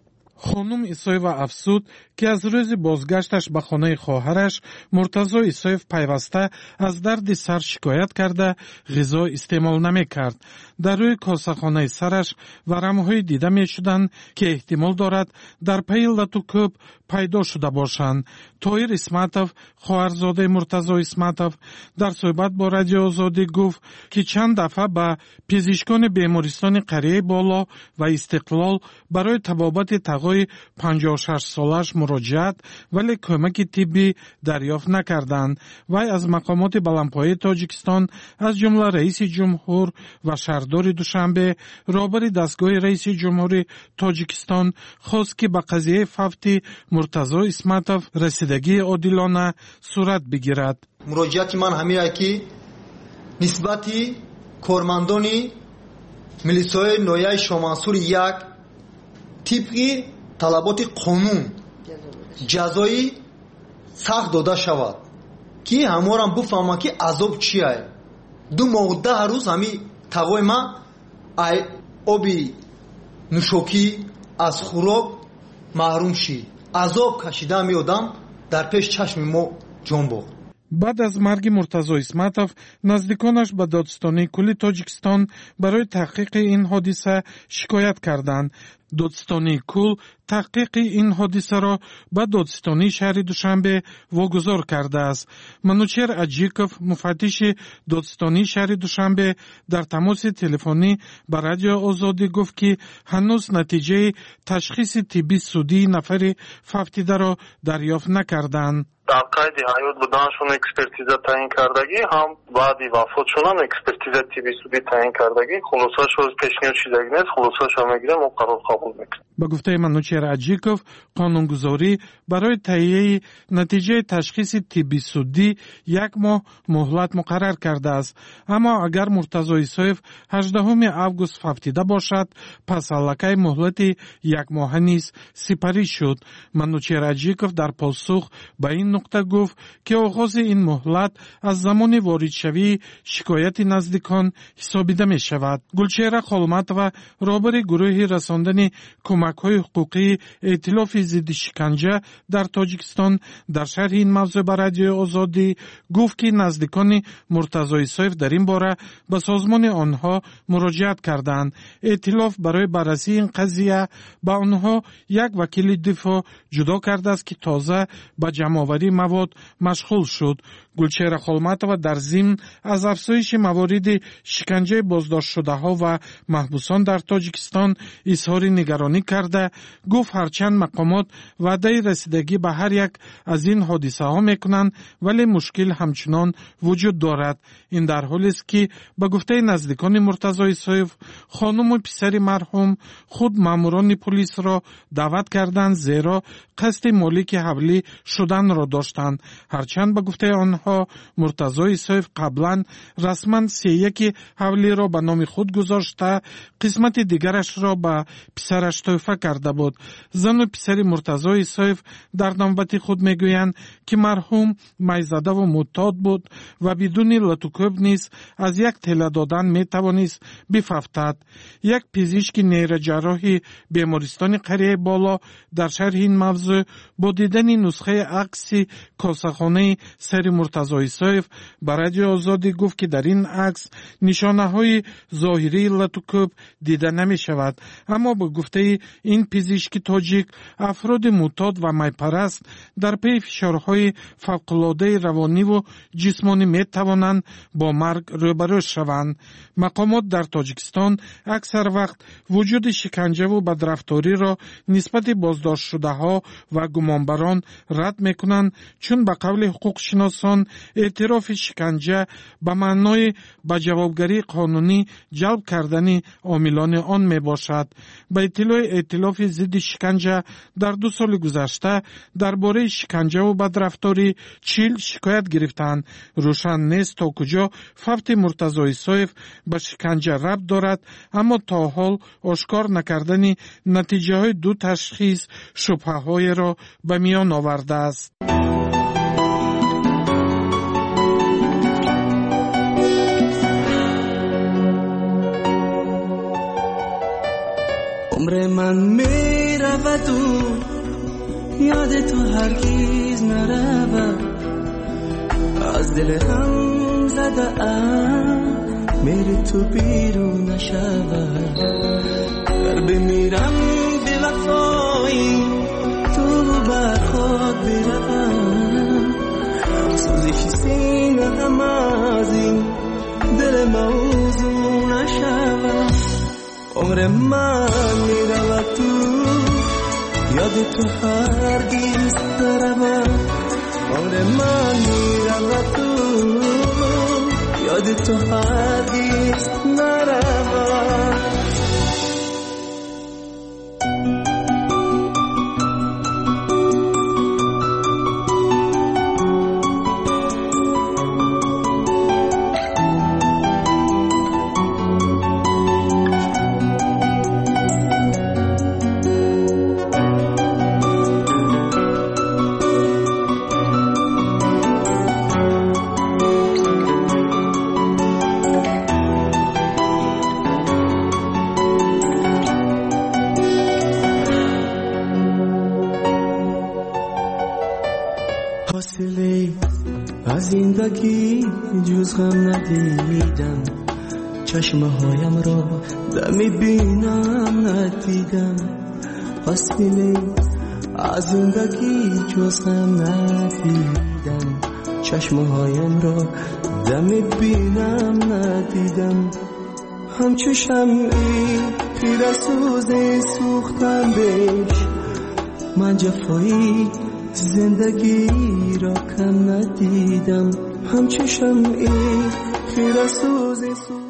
хонум Исоева афзуд ки аз рӯзи бозгашташ ба хонаи хоҳараш Муртазо Исоев пайваста аз дарди сар шикоят карда ғизо истеъмол намекард. дар рӯи косахонаи сараш варамҳои дида мешуданд ки эҳтимол дорад дар пайи латукӯб пайдо шуда бошанд. Тоир Исматов, хоҳарзодаи Муртазо Исматов, дар суҳбат бо Радиои Озодӣ гуфт ки чанд дафъа ба пизишкони бемористони Қарияи Боло ва Истиқлол барои табобати тағои панҷоҳу шаш солааш муроҷиат, вале кӯмаки тиббӣ дарёфт накарданд. вай аз мақомоти баландпояи Тоҷикистон, аз ҷумла раиси ҷумҳур ва шаҳрдори Душанбе, роҳбари дастгоҳи раиси ҷумҳури Тоҷикистон хост ки ба қазияи фафти Муртазо Исматов расидагии одилона сурат бигирад. муроҷиати ман ҳамин ки нисбати кормандони милисаҳои ноҳияи Шоҳмансур як тибқи талаботи қонун ҷазои сахт дода шавад ки ҳаморам буфаҳманд ки азоб чия. ду моҳу даҳ рӯз ҳамин тағои ман ай оби нӯшокӣ аз хӯрок маҳрум шид. азоб кашида ҳамин одам дар пеш чашми мо ҷон бохт. баъд аз марги Муртазо Исматов, наздиконаш ба Додистонии кулли Тоҷикистон барои таҳқиқи ин ҳодиса шикоят карданд. Додистонии кул таҳқиқи ин ҳодисаро ба Додистонии шаҳри Душанбе вогузор кардааст. Манучер Аҷиков, муфаттиши Додистонии шаҳри Душанбе, дар тамоси телефонӣ ба Радиои Озодӣ гуфт ки ҳанӯз натиҷаи ташхиси тиббии судии нафари фафтидаро дарёфт накарданд. дар қайди ҳаёт буданашон экспертиза таъин кардагӣ, ҳам баъди вафотшонам экспертиза тиббии судӣ таъин кардагӣ, хулосаашро пешниҳод шидагӣ нест, хулосаашро мегирем ва қарор қабул мекунем. ба гуфтаи Манучер Аҷиков, қонунгузорӣ барои таҳияи натиҷаи ташхиси тиббии судӣ як моҳ муҳлат муқаррар кардааст. аммо агар Муртазо Исоев ҳаждаҳуми август фафтида бошад, пас аллакай муҳлати якмоҳа низ сипарӣ шуд. Манучер Аҷиков дар посух ба ин нуқта гуфт ки оғози ин муҳлат аз замони воридшавии шикояти наздикон ҳисобида мешавад. Гулчеҳра Холматова, роҳбари гурӯҳи расондани رساندن کمک‌های حقوقی ائتلاف ضد شکنجه در تاجیکستان در شرح این موضوع به رادیو آزادی گفت که نزدیکان مرتضی سایف در این باره به سازمان آنها مراجعت کردند. ائتلاف برای بررسی این قضیه به آنها یک وکیل دفاع جدا کرده است که تازه به جمع‌آوری مواد مشغول شد. گلچهره خولمتова در ضمن از افزایش موارد شکنجه بازداشت شده ها و محبوسان در تاجیکستان اظهار نگرانی کرده گفت هرچند مقامات وعده رسیدگی به هر یک از این حادثه ها میکنند ولی مشکل همچنان وجود دارد. این در حالی است که به گفته نزدیکان مرتضی سایف خانم و پسر مرحوم خود ماموران پلیس را دعوت کردند زیرا قصد مالک حوالی شدن را داشتند. هرچند به گفته آنها مرتضی سایف قبلا رسما سی یک حوالی را به نام خود گذاشته قسمت دیگرش را به پسرش تحفه کرده بود. زن و پسر مرتضی سایف در نوبت خود میگویند که مرحوم میزده و معتاد بود و بدون لطوکوب نیز از یک تله دادن میتوانست بفهمد. یک پزشک نیروجراحی بیمارستان قریه بالا در شرح این موضوع با دیدن نسخه عکس کاسه‌خانه سر مرتضی سایف به رادیو آزادی گفت که در این عکس نشانه های ظاهری لطوکوب دیده نمی شود. اما با گفته این پزشک تاجیک افراد معتاد و میپرست در پی فشارهای فوق‌العاده روانی و جسمانی می توانند با مرگ روبرو شوند. مقامات در تاجیکستان اکثر وقت وجود شکنجه و بدرفتاری را نسبت بازداشت شده ها و گمانبران رد می کنند چون به قول حقوق شناسان اعتراف شکنجه به معنای به جوابگری قانونی جلب کردن عاملان آن می باشد. به اطلاع ائتلاف ضد شکنجه در دو سال گذشته درباره شکنجه و بدرفتاری چهل شکایت گرفتند. روشن نیست تا کجا فوت مرتضی سایف به شکنجه ربط دارد اما تا حال آشکار نکردن نتیجه های دو تشخیص شبهه های را به میان آورده است. عمر من می رود و یاد تو هرگیز نرود از دل هم زده ام میری تو بیرون نشود گر بمیرم بی وفایی تو بر خود بروم سوزش سینه هم از این دل موضوع نشود عمر من میرود تو یاد تو هرگیز نرود عمر من میرود تو یاد تو هرگیز نرود جز غم ندیدم چشمه هایم را دمی بینم ندیدم فاصله از زندگی جز غم ندیدم چشمه هایم را دمی بینم ندیدم همچو شمعی پیر سوز سوختم بهش من جفایی زندگی را کم ندیدم همچو شمعی خیره سوزی سوز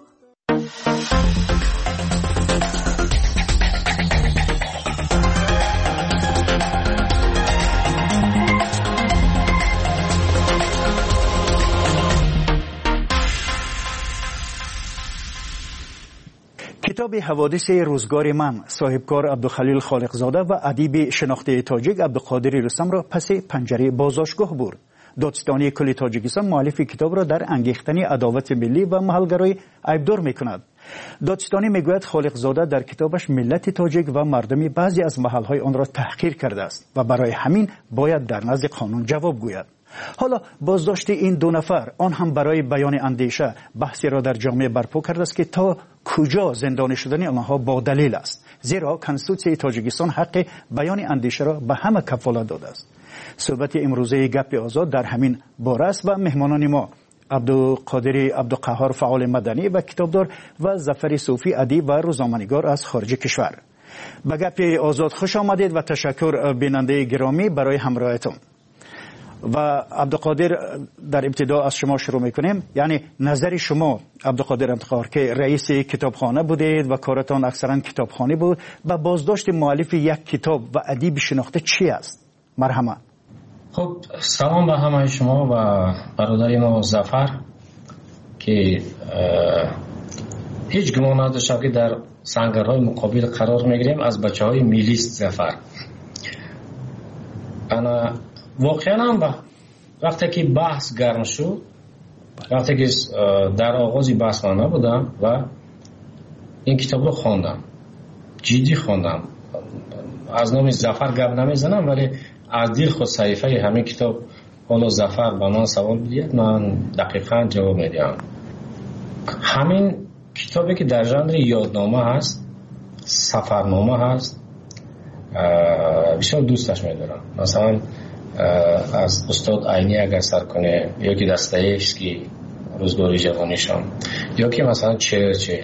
کتاب حوادث روزگار من صاحبکار عبدالخلیل خالقزاده و ادیب شناخته تاجیک عبدالقادر رستم را پس پنجره بازداشتگاه برد. دادستانی کل تاجیکستان مؤلف کتاب را در انگیختن عداوت ملی و محلگرایی عیبدار می‌کند. دادستانی میگوید خالق زاده در کتابش ملت تاجیک و مردم بعضی از محلهای آن را تحقیر کرده است و برای همین باید در نزد قانون جواب گوید. حالا بازداشت این دو نفر آن هم برای بیان اندیشه بحثی را در جامعه برپا کرده است که تا کجا زندانی شدن آنها با دلیل است، زیرا کنستیتوسیون تاجیکستان حق بیان اندیشه را به همه کفالت داده است. صحبت امروزه گپ آزاد در همین باره است و مهمانان ما عبدالقادر عبدالقهار فعال مدنی و کتابدار و ظفر صوفی ادیب و روزنامه‌نگار از خارج کشور. به گپ آزاد خوش آمدید و تشکر بیننده گرامی برای همراهیتون. و عبدالقادر در ابتدا از شما شروع میکنیم. یعنی نظر شما عبدالقادر انتخار که رئیس کتابخانه بودید و کارتان اکثرا کتابخانه بود، به بازداشت مؤلف یک کتاب و ادیب شناخته چی است؟ مرحمت. خب سلام به همه شما و برادر ما ظفر که هیچ گمان نداشتم که در سنگرهای مقابل قرار میگیریم از بچه های میلیست ظفر. انا واقعا هم با وقتی که بحث گرم شد، وقتی که در آغازی بحث من نبودم و این کتاب رو خواندم، جدی خواندم، از نام ظفر گپ نمیزنم ولی از دل خود صحیفه همین کتاب حالا ظفر به من سوال بدید من دقیقا جواب میدم. همین کتابی که در ژانر یادنامه هست، سفرنامه هست، بسیار دوستش میدارم. مثلا از استاد عینی اگر سر کنه یا که دستایفسکی روزگاری جوانیشان یا که مثلا چرچه،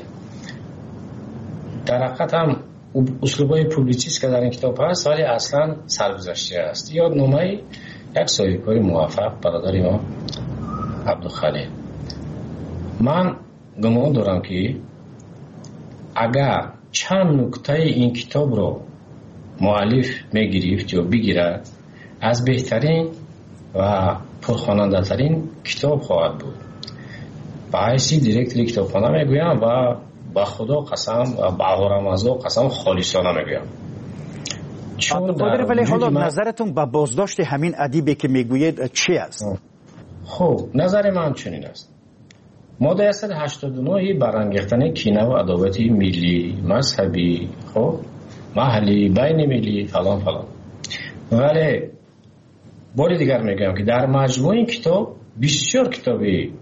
در حقیقت هم اسلوبای پوبلیسیست که در این کتاب هست ولی اصلا سرگذشته است. یادنامه یک صاحبکار موفق برادر ما عبدالخلیل. من گمان دارم که اگر چند نکته این کتاب رو مؤلف میگیرید یا بگیرد از بهترین و پرخواننده ترین کتاب خواهد بود. به حیث دیرکتر کتابخانه میگویم و با خدا قسم و با رمضان قسم خالصانه میگویم. عبدالقادر ولی حالا من... نظرتون با بازداشت همین ادیبی که میگوید چی است؟ خب نظر من چنین است. ماده صد و هشتاد و نه برانگیختن کینه و عداوت ملی، مذهبی، خب محلی، بین ملی فلان فلان. ولی باری دیگر میگم که در مجموع این کتاب بسیار کتابی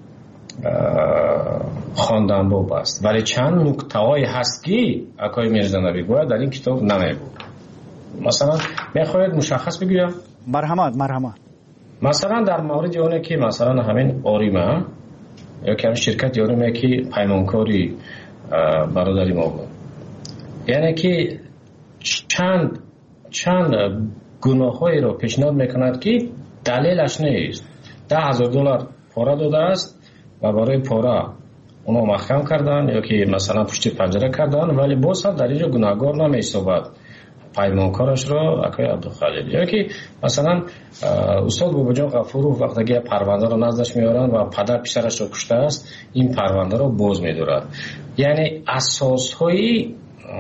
خواندن بود است ولی چند نکته‌ای هست که آقای میرزا نبی گوید در این کتاب نمیبود. مثلا میخواید مشخص بگویم؟ مرحمت مرحمت. مثلا در مورد اونه که مثلا همین آریمه یا که همین شرکت آریمه که پیمانکاری برادری ما بود، یعنی که چند چند گناهایی رو پیشنهاد میکند که دلیلش نیست. ده هزار دلار پاره داده است و برای پاره اونو محکم کردن یا که مثلا پشت پنجره کردن ولی باز هم در اینجا گناهگار نمی‌شود پیمانکارش را آقای عبدالخلیل. یا که مثلا استاد باباجان غفورov وقتی که پرونده رو نزدش میارن و پدر پسرش رو کشته است این پرونده رو باز می‌دارد. یعنی اساس‌های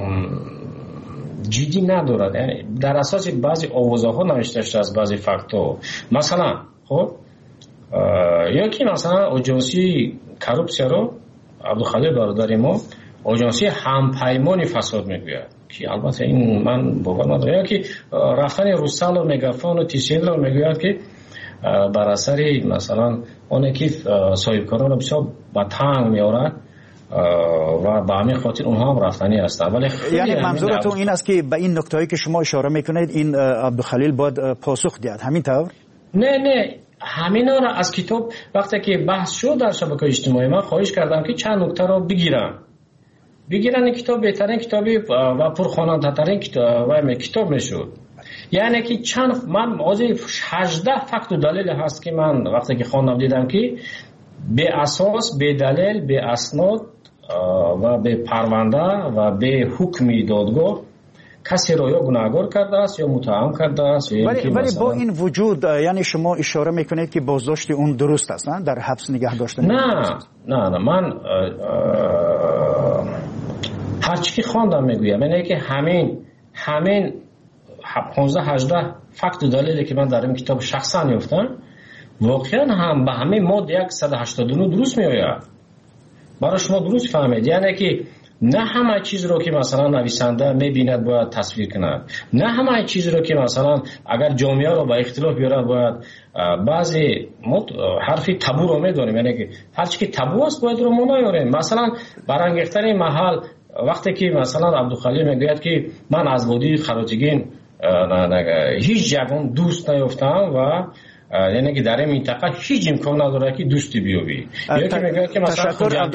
جدی ندارد. یعنی در اساس بعضی آوازه ها نوشته شده از بعضی فکت ها. مثلا خب یا که مثلا آژانسی کروپسیا رو عبدالخلیل برادر ما آژانسی همپیمانی فساد میگوید که البته این من باور ندارم. یا که رفتن روسال و مگافون و تیسیل رو میگوید که بر اثر مثلا اون که صاحبکاران رو بسیار به تنگ میارد و به همین خاطر اونها هم رفتنی هستن. ولی یعنی منظورتون این است که به این نکتهایی که شما اشاره میکنید این عبدالخلیل باید پاسخ دهد، همین طور؟ نه نه همینا را از کتاب وقتی که بحث شد در شبکه اجتماعی من خواهش کردم که چند نکته را بگیرن بگیرن این کتاب بهترین کتابی و پرخواننده ترین کتاب کتاب میشد. یعنی که چند من موضوع هجده فکت و دلیل هست که من وقتی که خواندم دیدم که به اساس به دلیل به اسناد و به پرونده و به حکم دادگاه کسی را یا گناهکار کرده است یا متهم کرده است. ولی, ولی با این وجود یعنی شما اشاره میکنید که بازداشت اون درست است نه؟ در حبس نگه داشتن؟ نه نه نه من هرچی که خواندم میگویم یعنی که همین همین پانزده هجده فکت و دلیلی که من در این کتاب شخصا یافتم واقعا هم به همین ماده صد و هشتاد و نه درست میآید. برای شما درست فهمید، یعنی که نه همه چیز رو که مثلا نویسنده میبیند باید تصویر کند، نه همه چیز رو که مثلا اگر جامعه رو با اختلاف بیاره باید بعضی حرفی تابو رو میدونیم، یعنی که هر چی که تابو است باید رو ما نیاریم. مثلا برانگیختن محل وقتی که مثلا عبدالخلیل میگوید که من از وادی خراجگین هیچ جگون دوست نیفتم و یعنی که در این منطقه هیچ امکان نداره که دوستی بیابی، یا که میگه که مثلا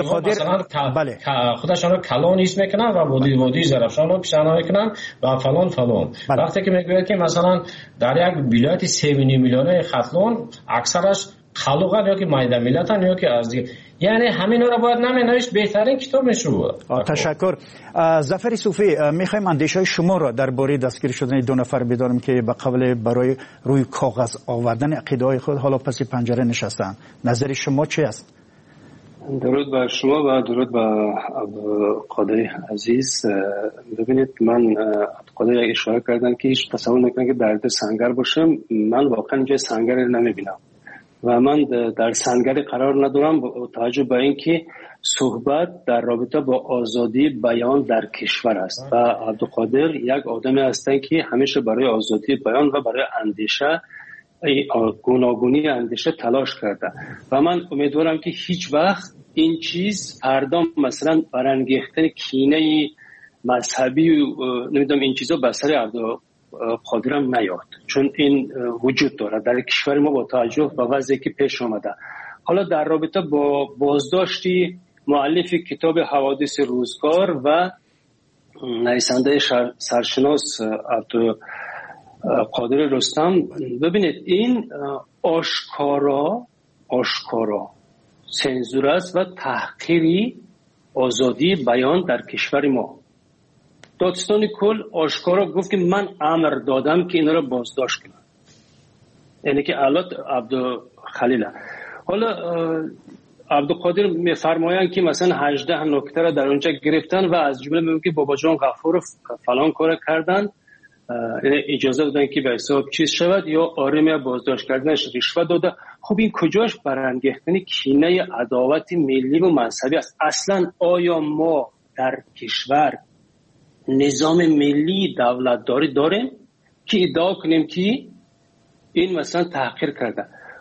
خودشان رو کلان ایست میکنن و وادی وادی زرفشان رو پیشنهاد میکنن و فلان فلان. وقتی که میگه که مثلا در یک ولایت سه میلیون ختلون اکثرش خلوقن یا که مایده ملتن یا که از دیگه، یعنی همین رو باید نمی‌نوشت، بهترین کتاب میشه. تشکر. ظفر صوفی، میخوایم اندیشه شما را درباره دستگیر شدن دو نفر بدانیم که به قبل برای روی کاغذ آوردن عقیده‌های خود حالا پس پنجره نشستن. نظر شما چی است؟ درود بر شما و درود بر عبدالقادر عزیز. ببینید، من عبدالقادر اشاره کردن که هیچ تصور نکنید که درد سنگر باشم. من واقعا جای سنگر نمیبینم و من در سنگری قرار ندارم با توجه به اینکه صحبت در رابطه با آزادی بیان در کشور است و عبدالقادر یک آدمی هستند که همیشه برای آزادی بیان و برای اندیشه گوناگونی اندیشه تلاش کرده و من امیدوارم که هیچ وقت این چیز فردا مثلا برانگیختن کینه مذهبی نمیدونم این چیزا به سر عبدالقادر قادرم نیاد، چون این وجود داره در کشور ما با توجه به وضعی که پیش آمده. حالا در رابطه با بازداشتی مؤلف کتاب حوادث روزگار و نویسنده سرشناس عبدالقادر رستم، ببینید این آشکارا آشکارا سنزور است و تحقیری آزادی بیان در کشور ما. دادستان کل آشکارا گفت که من امر دادم که اینا رو بازداشت کنن، یعنی که علات عبدالخلیل. حالا عبدالقادر میفرمایند که مثلا هجده نکته را در اونجا گرفتن و از جمله میگن که بابا جان غفور فلان کار کردن، اجازه دادن که به حساب چیز شود یا آرمی بازداشت کردنش رشوه داده. خب این کجاش برانگیختن کینه عداوت ملی و مذهبی است؟ اصلا آیا ما در کشور نظام ملی دولتداری داریم که ادعا کنیم که این مثلا تحقیر کرده؟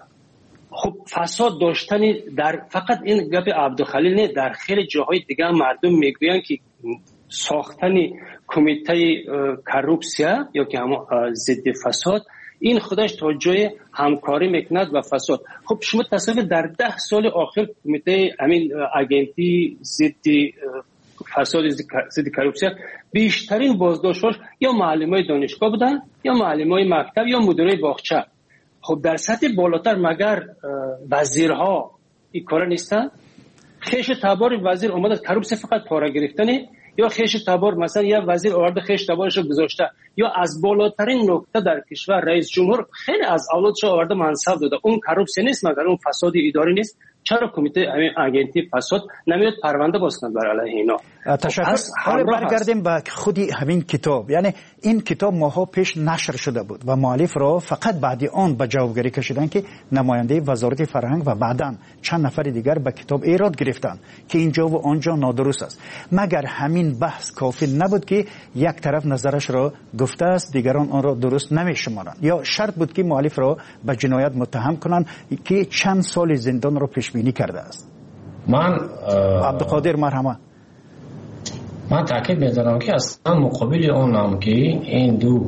خب فساد داشتن در فقط این گپ عبدالخلیل نه، در خیلی جاهای دیگه مردم میگویند که ساختن کمیته کروپسیا یا که هم ضد فساد این خودش تا جای همکاری میکند و فساد. خب شما تصور در ده سال آخر کمیته همین اجنتی ضد فساد ضد کروپسیا بیشترین بازداشت‌هاش یا معلمای دانشگاه بودن یا معلمای مکتب یا مدیرای باغچه. خب در سطح بالاتر مگر وزیرها این کارا نیستن؟ خیش تبار وزیر اومد از کروپسیا فقط پاره گرفتنه، یا خیش تبار مثلا یا وزیر آورده خیش تبارش رو گذاشته، یا از بالاترین نقطه در کشور رئیس جمهور خیلی از اولادش آورده منصب داده. اون کروپسیا نیست مگر اون فساد اداری نیست؟ چرا کمیته همین اجنتی فساد نمیاد پرونده باز کنه بر علیه اینا؟ تشکر. حالا برگردیم به خودی همین کتاب. یعنی این کتاب ماها پیش نشر شده بود و مؤلف را فقط بعد آن به جوابگری کشیدن که نماینده وزارت فرهنگ و بعداً چند نفر دیگر به کتاب ایراد گرفتن که اینجا و آنجا نادرست است. مگر همین بحث کافی نبود که یک طرف نظرش را گفته است دیگران آن را درست نمیشمارند، یا شرط بود که مؤلف را به جنایت متهم کنند که چند سال زندان را پیش بینی کرده است؟ من عبدالقادر مرحمه، من تاکید می‌دارم که اصلا مقابل اونم که این دو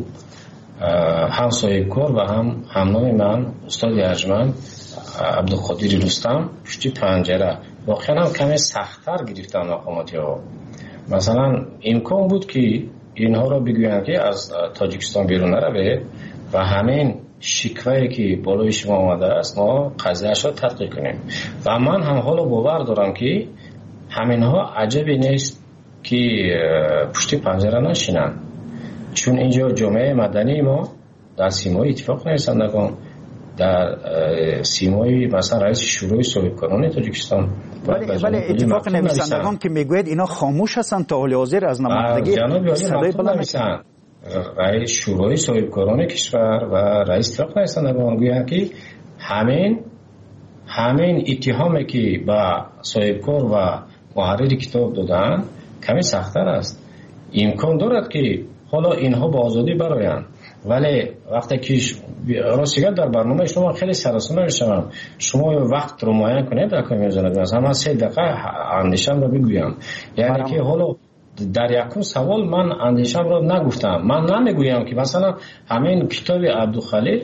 هم صاحبکار و هم همنام من استاد ارجمند عبدالقادر رستم پشت پنجره واقعا هم کمی سخت‌تر گرفتن مقاماتی ها. مثلا امکان بود که اینها را بگویند که از تاجیکستان بیرون نروید و همین شکوهی که بالای شما آمده است ما قضیه‌اش را تحقیق کنیم. و من هم حالا باور دارم که همینها عجبی نیست که پشت پنجره نشینند، چون اینجا جامعه مدنی ما در سیمای اتفاق نویسندگان، در سیمای مثلا رئیس شورای صاحبکاران تاجیکستان، ولی اتفاق نویسندگان که میگوید اینا خاموش هستند تا حال حاضر از نمایندگی صدای بلند میکنند. رئیس شورای صاحبکاران کشور و رئیس اتفاق نویسندگان گویند که همین همین اتهامی که با صاحبکار و محرر کتاب دادن کمی سخت‌تر است. امکان دارد که حالا اینها با آزادی برآیند، ولی وقتی که راستیگر در برنامه شما خیلی سراسر میشم، شما وقت رو معین کنید در کمی میزند، مثلا من سه دقیقه اندیشم رو بگویم، یعنی که حالا در یک سوال من اندیشم رو نگفتم. من نمیگویم که مثلا همین کتاب عبدالخلیل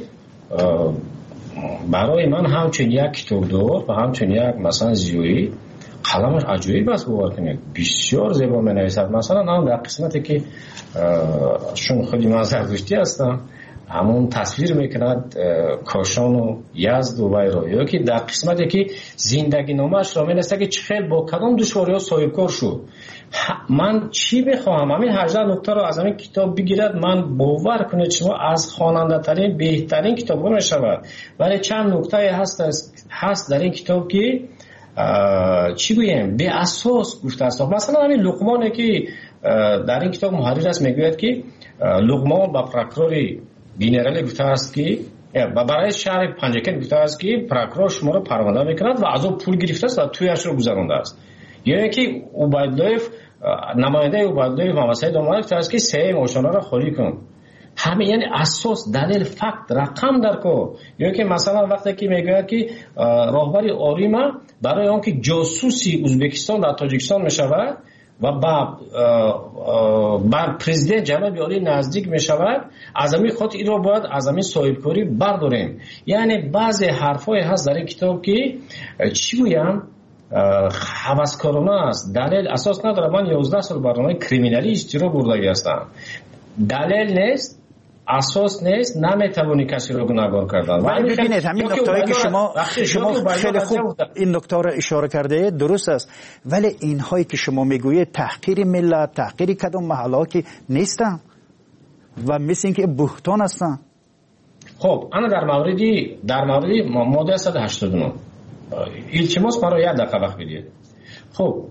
برای من همچون یک کتاب دار و همچون یک مثلا زیویی قلمش عجیب است، باور کنید بسیار زیبا می نویسد. مثلا هم در قسمتی که چون خیلی من زردشتی هستم، همون تصویر میکند کاشان و یزد و ویرا، یا که در قسمتی که زندگی نامش را مینویسد که چخیل با کدام دشواری ها صاحبکار شد. من چی بخواهم همین هجده نکته را از همین کتاب بگیرد، من باور کنید شما از خواننده ترین بهترین کتاب ها میشود. ولی چند نکته هست هست در این کتاب که چی گویم به اساس گفته است. مثلا همین لقمانی که در این کتاب محرر است میگوید که لقمان با پروکرور بینرال گفته است که و برای شهر پنجکن گفته است که پروکرور شما رو پرونده میکند و از او پول گرفته است و تویش رو گذرانده است. یعنی که عبیدالله نماینده عبیدالله مامسای داماد گفته است که سه ماشینا رو خالی کن. همه یعنی اساس دلیل فکت رقم در کو. یعنی که مثلا وقتی که میگوید که راهبر آریما برای آن که جاسوسی ازبکستان در تاجیکستان میشود و با بر پرزیدنت جناب عالی نزدیک میشود، از همین خاطر این رو باید از همین صاحبکاری برداریم. یعنی بعضی حرفای هست در این کتاب که چی گویم هوسکارانه است، دلیل اساس نداره. من یازده سال برنامه کریمینالی استیرا بردگی هستم، دلیل نیست، اساس نیست، نمیتوانی کسی رو گناهکار کردن. ولی ببینید همین نکته‌ای که شما شما خیلی خوب این نکته رو اشاره کرده درست است، ولی اینهایی که شما میگویید تحقیر ملت، تحقیر کدام محله که نیستن و مثل اینکه بهتان هستن. خب انا در موردی در موردی ماده صد و هشتاد و نه التماس مرا یک دقیقه وقت بدید. خب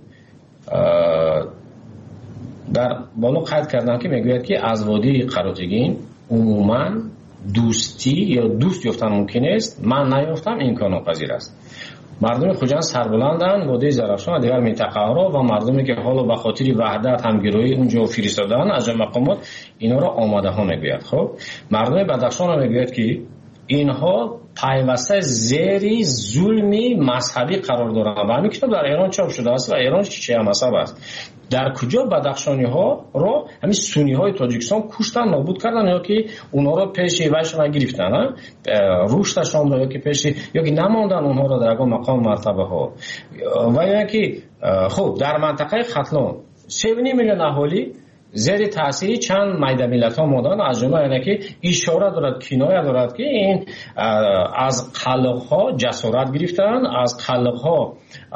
در بالا قید کردن که میگوید که از وادی قراتگین عموما دوستی یا دوست یافتن ممکن است، من نیافتم، امکان ناپذیر است. مردم خوجند سربلندن، وادی زرافشان و دیگر منطقه ها و مردمی که حالا به خاطر وحدت همگرایی اونجا فرستادن از مقامات اینا را آماده ها میگوید. خب مردم بدخشان را میگوید که اینها پیوسته زیر ظلمی مذهبی قرار دارند و همین کتاب در ایران چاپ شده است و ایران شیعه مذهب است. در کجا بدخشانی ها را همین سنی های تاجیکستان کشتن، نابود کردن، یا که اونها را پیش وشون گرفتن، روشتشان را یا که پیش یا که نماندن اونها را در مقام مرتبه ها. و یا که خب در منطقه ختلان سه و نیم میلیون اهالی زیر تاثیر چند میده ملت ها مادن، از جمله اینه که اشاره دارد، کنایه دارد که این از خلق ها جسارت گرفتن، از خلق ها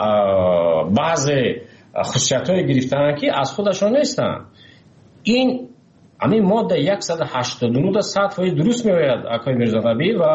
بعض خصوصیت های گرفتن که از خودشان نیستن. این همین ماده صد و هشتاد و نه صفحه درست میگوید آقای میرزا نبی و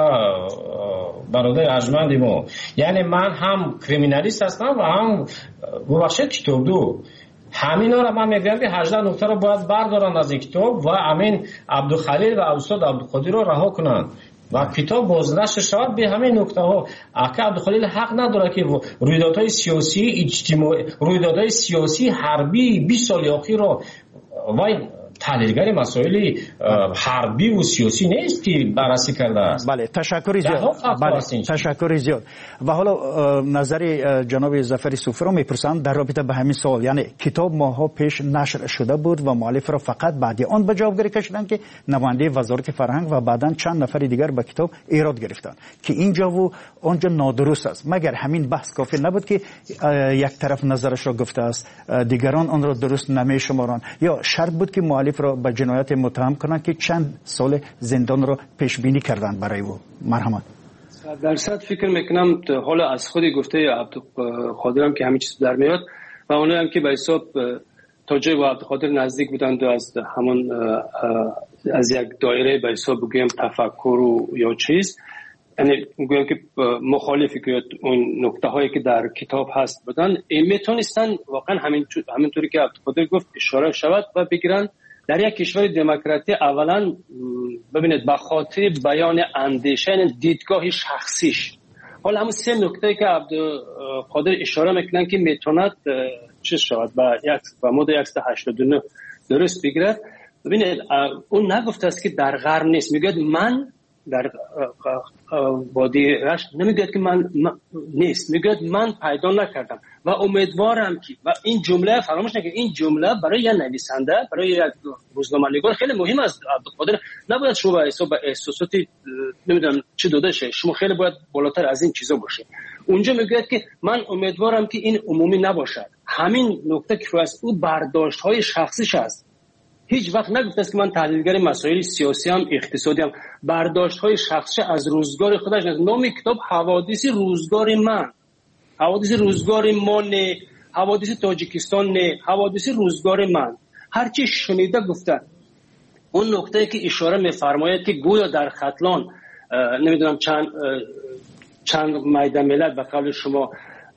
برادر ارجمند ما. یعنی من هم کریمینالیست هستم و هم ببخشید کتاب دو. همین ها را من میگم که هجده نکته را باید بردارن از این کتاب و همین عبدالخلیل و استاد عبدالقادر را رها کنند و کتاب بازنشر شود به همین نکته ها. اگه عبدالخلیل حق نداره که رویدادهای سیاسی اجتماعی، رویدادهای سیاسی حربی بیست سال اخیر را وای تحلیلگر مسائل حربی و سیاسی نیست که بررسی کرده است. بله تشکر زیاد. بله تشکر زیاد. و حالا نظر جناب ظفر صوفی رو میپرسم در رابطه به همین سوال. یعنی کتاب ماها پیش نشر شده بود و مؤلف را فقط بعد آن به جوابگیری کشیدن که نماینده وزارت فرهنگ و بعداً چند نفر دیگر به کتاب ایراد گرفتن که اینجا و آنجا نادرست است. مگر همین بحث کافی نبود که یک طرف نظرش را گفته است، دیگران آن را درست نمیشمارند، یا شرط بود که مؤلف را به جنایت متهم کنند که چند سال زندان را پیش بینی کردند برای او. مرحمت. درصد فکر میکنم حالا از خودی گفته عبدالقادر هم که همین چیز در میاد و اونایی هم که به حساب تاجر و عبدالقادر نزدیک بودند و از همون از یک دایره به حساب بگویم تفکر و یا چیز، یعنی میگویم که مخالفی که اون نکته هایی که در کتاب هست بودن میتونستن واقعا همین همینطوری که عبدالقادر گفت اشاره شود و بگیرن در یک کشور دموکراتی. اولا ببینید به خاطر بیان اندیشه دیدگاه شخصیش، حالا همون سه نکته که عبدالقادر اشاره میکنن که میتوند چیز شود و یک و ماده صد و هشتاد و نه درست بگیرد. ببینید اون نگفته است که در غرب نیست، میگه من در وادی رشت، نمیگه که من نیست، میگه من پیدا نکردم و امیدوارم که و این جمله فراموش نکنید، این جمله برای یک نویسنده، برای یک روزنامه‌نگار خیلی مهم است. عبدالقادر نباید شما به حساب احساساتی نمیدونم چه داده شه، شما خیلی باید بالاتر از این چیزا باشه. اونجا میگه که من امیدوارم که این عمومی نباشد. همین نکته که از او برداشت‌های شخصیش است. هیچ وقت نگفته است که من تحلیلگر مسائل سیاسی هم اقتصادی هم. برداشت‌های شخصی از روزگار خودش است. نام کتاب حوادث روزگار من، حوادث روزگار ما نه، حوادث تاجیکستان نه، حوادث روزگار من. هرچی شنیده گفته. اون نکته که اشاره می‌فرماید که گویا در ختلان نمیدونم چند چند میدان ملت به قول شما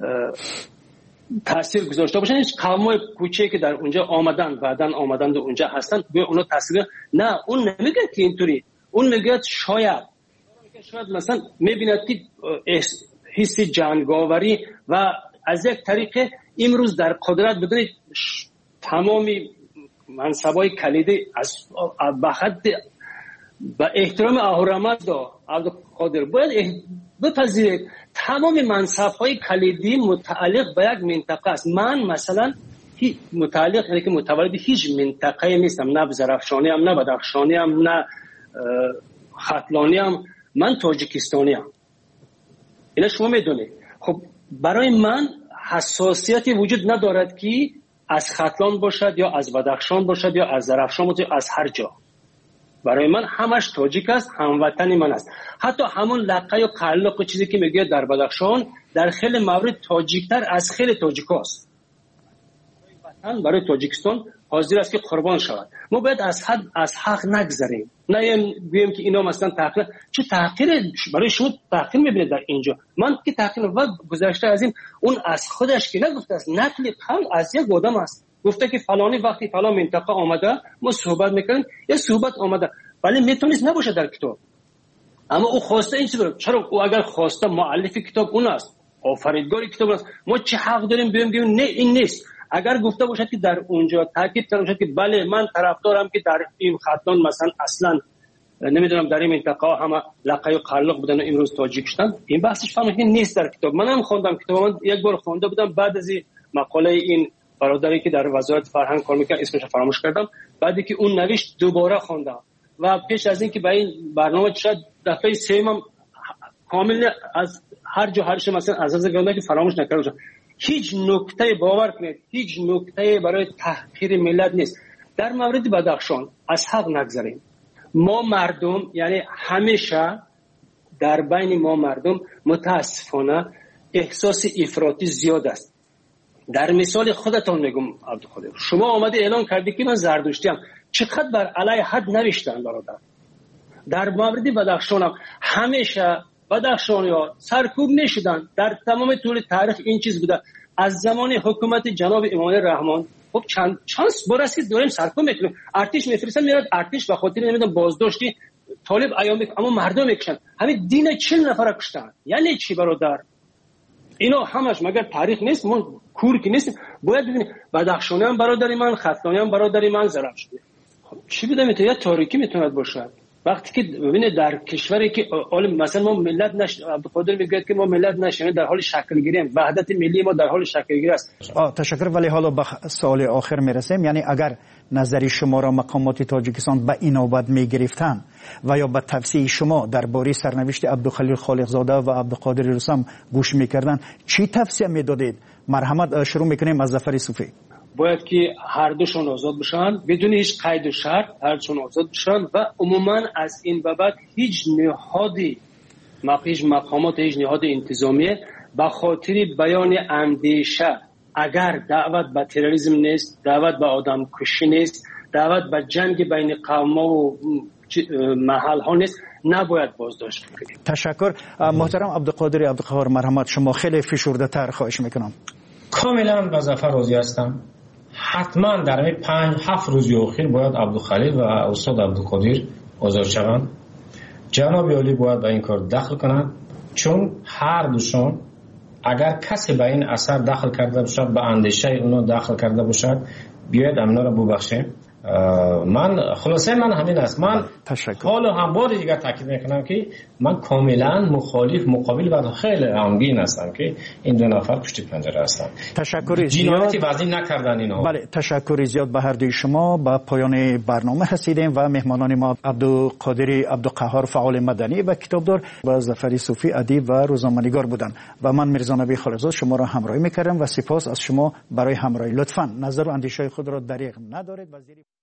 تاثیر گذاشته باشن، هیچ قومای کوچکی که در اونجا آمدن بعدن آمدن و اونجا هستن به اونا تاثیر نه. اون نمیگه که اینطوری، اون میگه شاید شاید مثلا میبیند که حس جنگاوری و از یک طریق امروز در قدرت بدون تمامی منصبای کلیدی از بخد با احترام اهورامزدا عبدالقادر باید بپذیرید تمام منصب‌های کلیدی متعلق به یک منطقه است. من مثلا متعلق یعنی که متولد هیچ منطقه نیستم، نه زرافشانی هم، نه بدخشانی هم، نه ختلانی هم، من تاجیکستانی هم. اینا شما میدونید. خب برای من حساسیتی وجود ندارد که از ختلان باشد یا از بدخشان باشد یا از زرافشان باشد، از هر جا. برای من همش تاجیک است، هموطن من است. حتی همون لقه و قلق و چیزی که میگه در بدخشان در خیلی موارد تاجیکتر از خیلی تاجیکاست. وطن برای تاجیکستان حاضر است که قربان شود. ما باید از حد از حق نگذریم. نه بگیم که اینا مثلا تحقیر، چه تحقیر برای شما تحقیر میبینید در اینجا. من که تحقیر و گذشته از این اون از خودش که نگفته است، نقل قول از یک آدم است. گفته که فلانی وقتی فلان منطقه آمده ما صحبت میکنیم، یه صحبت آمده، ولی میتونست نباشه در کتاب. اما او خواسته این چیزا. چرا او اگر خواسته مؤلف کتاب اون است، آفریدگار کتاب است، ما چه حق داریم بگیم که نه این نیست؟ اگر گفته باشد که در اونجا تاکید کرده باشد که بله من طرفدارم که در این ختلان مثلا اصلا نمیدونم در این منطقه همه لقای و قلق بودن و امروز تاجیکستان، این بحثش فهمیدن نیست در کتاب. منم خوندم کتاب، من یک بار خونده بودم بعد از این مقاله این برادری که در وزارت فرهنگ کار میکنه اسمش فراموش کردم، بعدی که اون نوشت دوباره خوندم و پیش از این که به این برنامه شاید دفعه سوم کامل از هر جا هر شما مثلا از از گنده که فراموش نکردم. هیچ نکته باور کنید، هیچ نکته برای تحقیر ملت نیست. در مورد بدخشان از حق نگذاریم. ما مردم یعنی همیشه در بین ما مردم متاسفانه احساس افراطی زیاد است. در مثال خودتان میگم عبدالقادر، شما آمده اعلام کردی که من زردشتی ام، چقدر بر علیه حد نوشتن برادر. در مورد بدخشان هم همیشه بدخشانی‌ها سرکوب نشدن. در تمام طول تاریخ این چیز بوده. از زمان حکومت جناب امام رحمان خب چند چانس برسه که داریم سرکوب میکنیم، ارتش میفرستن میاد، ارتش به خاطر نمیدونم بازداشتی طالب ایام میکنه، اما مردم میکشن. همین دین چهل نفر کشتن. یعنی چی برادر؟ اینا همش مگر تاریخ نیست؟ ما کور کی نیست؟ باید ببینید بدخشانی هم برادری من، ختلانی هم برادری من، زرافشانی. خب چی بوده میتونه یا تاریکی میتونه باشه؟ وقتی که ببینید در کشوری که مثلا ما ملت نش عبدالقادر میگه که ما ملت نشیم، در حال شکل گیری ام، وحدت ملی ما در حال شکل گیری است. تشکر. ولی حالا به سوال آخر میرسیم، یعنی اگر نظری شما را مقامات تاجیکستان به این نوبت میگرفتن و یا به توصیه شما درباره سرنوشت عبدالخلیل خالقزاده و عبدالقادر رستم گوش میکردن، چی توصیه میدادید؟ مرحمت شروع میکنیم از ظفر صوفی. باید که هر دوشون آزاد بشن بدون هیچ قید و شرط، هر دوشون آزاد بشن و عموما از این بابت هیچ نهادی هیچ مقامات هیچ نهاد انتظامی به خاطر بیان اندیشه، اگر دعوت به تروریسم نیست، دعوت به آدم کشی نیست، دعوت به جنگ بین قوم‌ها و محل ها نیست، نباید بازداشت کنید. تشکر. محترم عبدالقادر عبدالقهار، مرحمت شما. خیلی فشرده تر خواهش میکنم. کاملا با ظفر راضی هستم. حتما در این پنج هفت روز اخیر باید عبدالخلیل و استاد عبدالقادر آزاد شوند. جناب عالی باید به این کار دخل کنند، چون هر دوشون اگر کسی به این اثر داخل کرده باشد، به اندیشه اونو داخل کرده باشد، بیاید امنا رو ببخشیم. من خلاصه من همین است. من حالا هم بار دیگر تاکید میکنم که من کاملا مخالف مقابل و خیلی غمگین هستم که این دو نفر پشت پنجره هستند. تشکر جنایتی وزین نکردن اینا. بله، تشکر زیاد به هر دوی شما. با پایان برنامه رسیدیم و مهمانان ما عبدالقادر عبدالقهار فعال مدنی و کتابدار و ظفر صوفی ادیب و روزنامه‌نگار بودند و من میرزا نبی خالقزاد شما را همراهی میکردم و سپاس از شما برای همراهی. لطفاً نظر و اندیشه خود را دریغ ندارید.